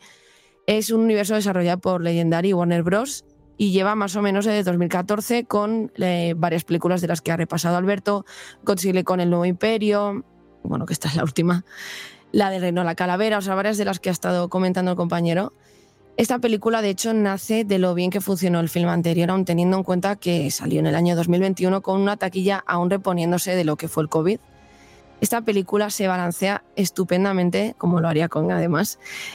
es un universo desarrollado por Legendary y Warner Bros. Y lleva más o menos desde dos mil catorce con eh, varias películas de las que ha repasado Alberto, Godzilla con el Nuevo Imperio, bueno, que esta es la última, la del Reino de la Calavera, o sea, varias de las que ha estado comentando el compañero. Esta película, de hecho, nace de lo bien que funcionó el film anterior, aun teniendo en cuenta que salió en el año dos mil veintiuno con una taquilla aún reponiéndose de lo que fue el COVID. Esta película se balancea estupendamente, como lo haría Kong además,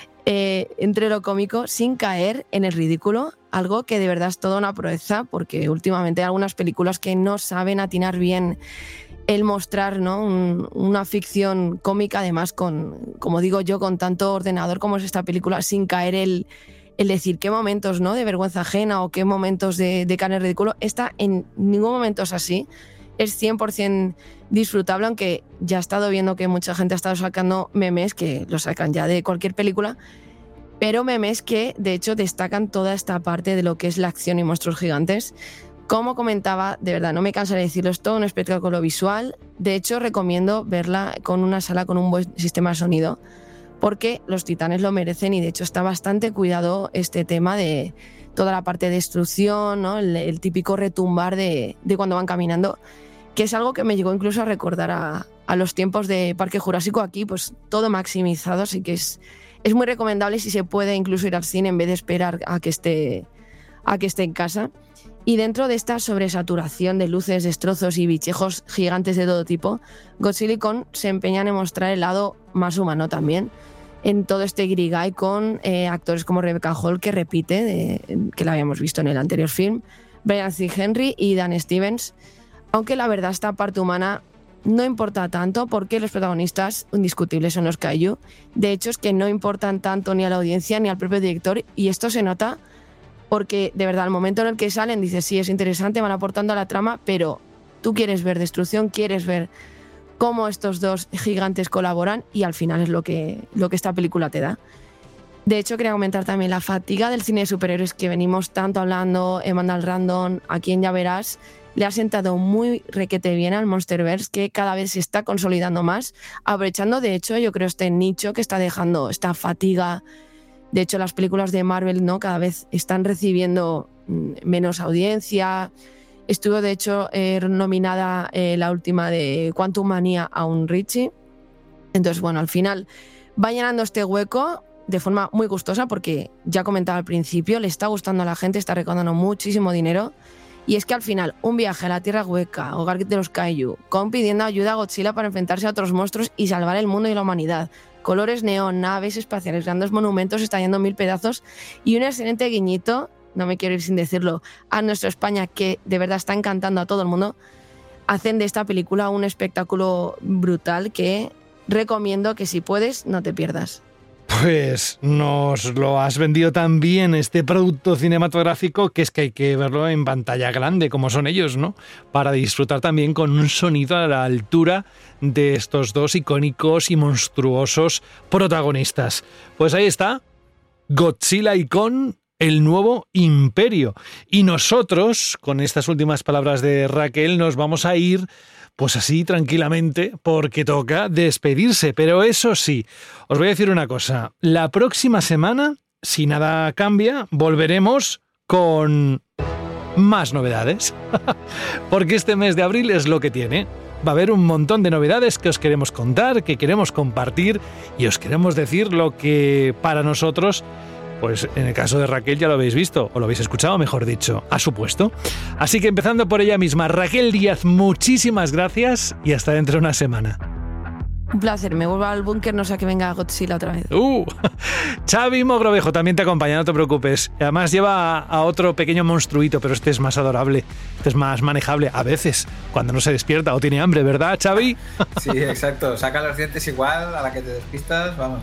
eh, entre lo cómico sin caer en el ridículo, algo que de verdad es toda una proeza, porque últimamente hay algunas películas que no saben atinar bien el mostrar, ¿no? Un, una ficción cómica, además con, como digo yo, con tanto ordenador como es esta película, sin caer el, el decir qué momentos, ¿no?, de vergüenza ajena o qué momentos de, de caer en el ridículo. Esta en ningún momento es así, es cien por ciento disfrutable, aunque ya he estado viendo que mucha gente ha estado sacando memes, que lo sacan ya de cualquier película, pero memes que de hecho destacan toda esta parte de lo que es la acción y monstruos gigantes. Como comentaba, de verdad, no me cansaré de decirlo, es todo un espectáculo visual. De hecho, recomiendo verla con una sala con un buen sistema de sonido, porque los titanes lo merecen y de hecho está bastante cuidado este tema de toda la parte de destrucción, ¿no? el, el típico retumbar de, de cuando van caminando, que es algo que me llegó incluso a recordar a, a los tiempos de Parque Jurásico. Aquí, pues todo maximizado, así que es, es muy recomendable si se puede incluso ir al cine en vez de esperar a que esté, a que esté en casa. Y dentro de esta sobresaturación de luces, destrozos y bichejos gigantes de todo tipo, Godzilla y Kong se empeñan en mostrar el lado más humano también, en todo este guirigay con eh, actores como Rebecca Hall, que repite, de, que la habíamos visto en el anterior film, Brian C. Henry y Dan Stevens, aunque la verdad esta parte humana no importa tanto porque los protagonistas indiscutibles son los kaiju. De hecho, es que no importan tanto ni a la audiencia ni al propio director, y esto se nota porque de verdad al momento en el que salen dices sí, es interesante, van aportando a la trama, pero tú quieres ver destrucción, quieres ver cómo estos dos gigantes colaboran, y al final es lo que, lo que esta película te da. De hecho, quería comentar también la fatiga del cine de superhéroes que venimos tanto hablando, Emmanuel Randon, aquí en Ya Verás, le ha sentado muy requete bien al Monsterverse, que cada vez se está consolidando más, aprovechando de hecho yo creo este nicho que está dejando esta fatiga. De hecho, las películas de Marvel, ¿no?, cada vez están recibiendo menos audiencia. Estuvo, de hecho, eh, nominada eh, la última de Quantum Manía a un Richie. Entonces, bueno, al final va llenando este hueco de forma muy gustosa, porque ya comentaba al principio, le está gustando a la gente, está recaudando muchísimo dinero. Y es que al final, un viaje a la Tierra Hueca, hogar de los kaiju, Kong pidiendo ayuda a Godzilla para enfrentarse a otros monstruos y salvar el mundo y la humanidad. Colores neón, naves espaciales, grandes monumentos estallando en mil pedazos y un excelente guiñito, no me quiero ir sin decirlo, a nuestra España, que de verdad está encantando a todo el mundo. hacen de esta película un espectáculo brutal que recomiendo que si puedes no te pierdas. Pues nos lo has vendido tan bien este producto cinematográfico que es que hay que verlo en pantalla grande, como son ellos, ¿no? Para disfrutar también con un sonido a la altura de estos dos icónicos y monstruosos protagonistas. Pues ahí está, Godzilla y Kong, el nuevo imperio. Y nosotros, con estas últimas palabras de Raquel, nos vamos a ir pues así tranquilamente porque toca despedirse. Pero eso sí, os voy a decir una cosa. La próxima semana, si nada cambia, volveremos con más novedades. Porque este mes de abril es lo que tiene. Va a haber un montón de novedades que os queremos contar, que queremos compartir y os queremos decir lo que para nosotros, pues en el caso de Raquel ya lo habéis visto, o lo habéis escuchado, mejor dicho, a su puesto. Así que empezando por ella misma, Raquel Díaz, muchísimas gracias y hasta dentro de una semana. Un placer, me vuelvo al búnker, no sea que venga Godzilla otra vez. Uh, Xavi Mogrovejo también te acompaña, no te preocupes. Además lleva a otro pequeño monstruito, pero este es más adorable, este es más manejable a veces, cuando no se despierta o tiene hambre, ¿verdad, Xavi? Sí, exacto, saca los dientes igual, a la que te despistas, vamos.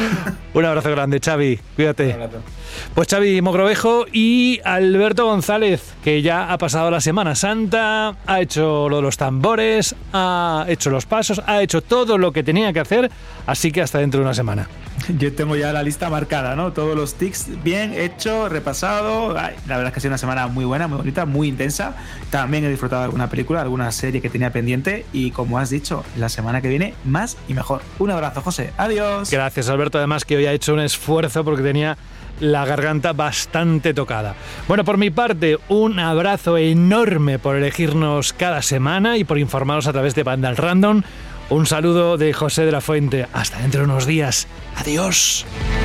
Un abrazo grande, Xavi, cuídate. Pues Xavi Mogrovejo y Alberto González, que ya ha pasado la Semana Santa, ha hecho lo de los tambores, ha hecho los pasos, ha hecho todo lo que tenía que hacer, así que hasta dentro de una semana. Yo tengo ya la lista marcada, ¿no? Todos los tics bien hecho, repasado. Ay, la verdad es que ha sido una semana muy buena, muy bonita, muy intensa. También he disfrutado de alguna película, alguna serie que tenía pendiente y, como has dicho, la semana que viene más y mejor. Un abrazo, José. Adiós. Gracias, Alberto. Además que hoy ha hecho un esfuerzo porque tenía la garganta bastante tocada. Bueno, por mi parte, un abrazo enorme por elegirnos cada semana y por informaros a través de Vandal Random. Un saludo de José de la Fuente. Hasta dentro de unos días. Adiós.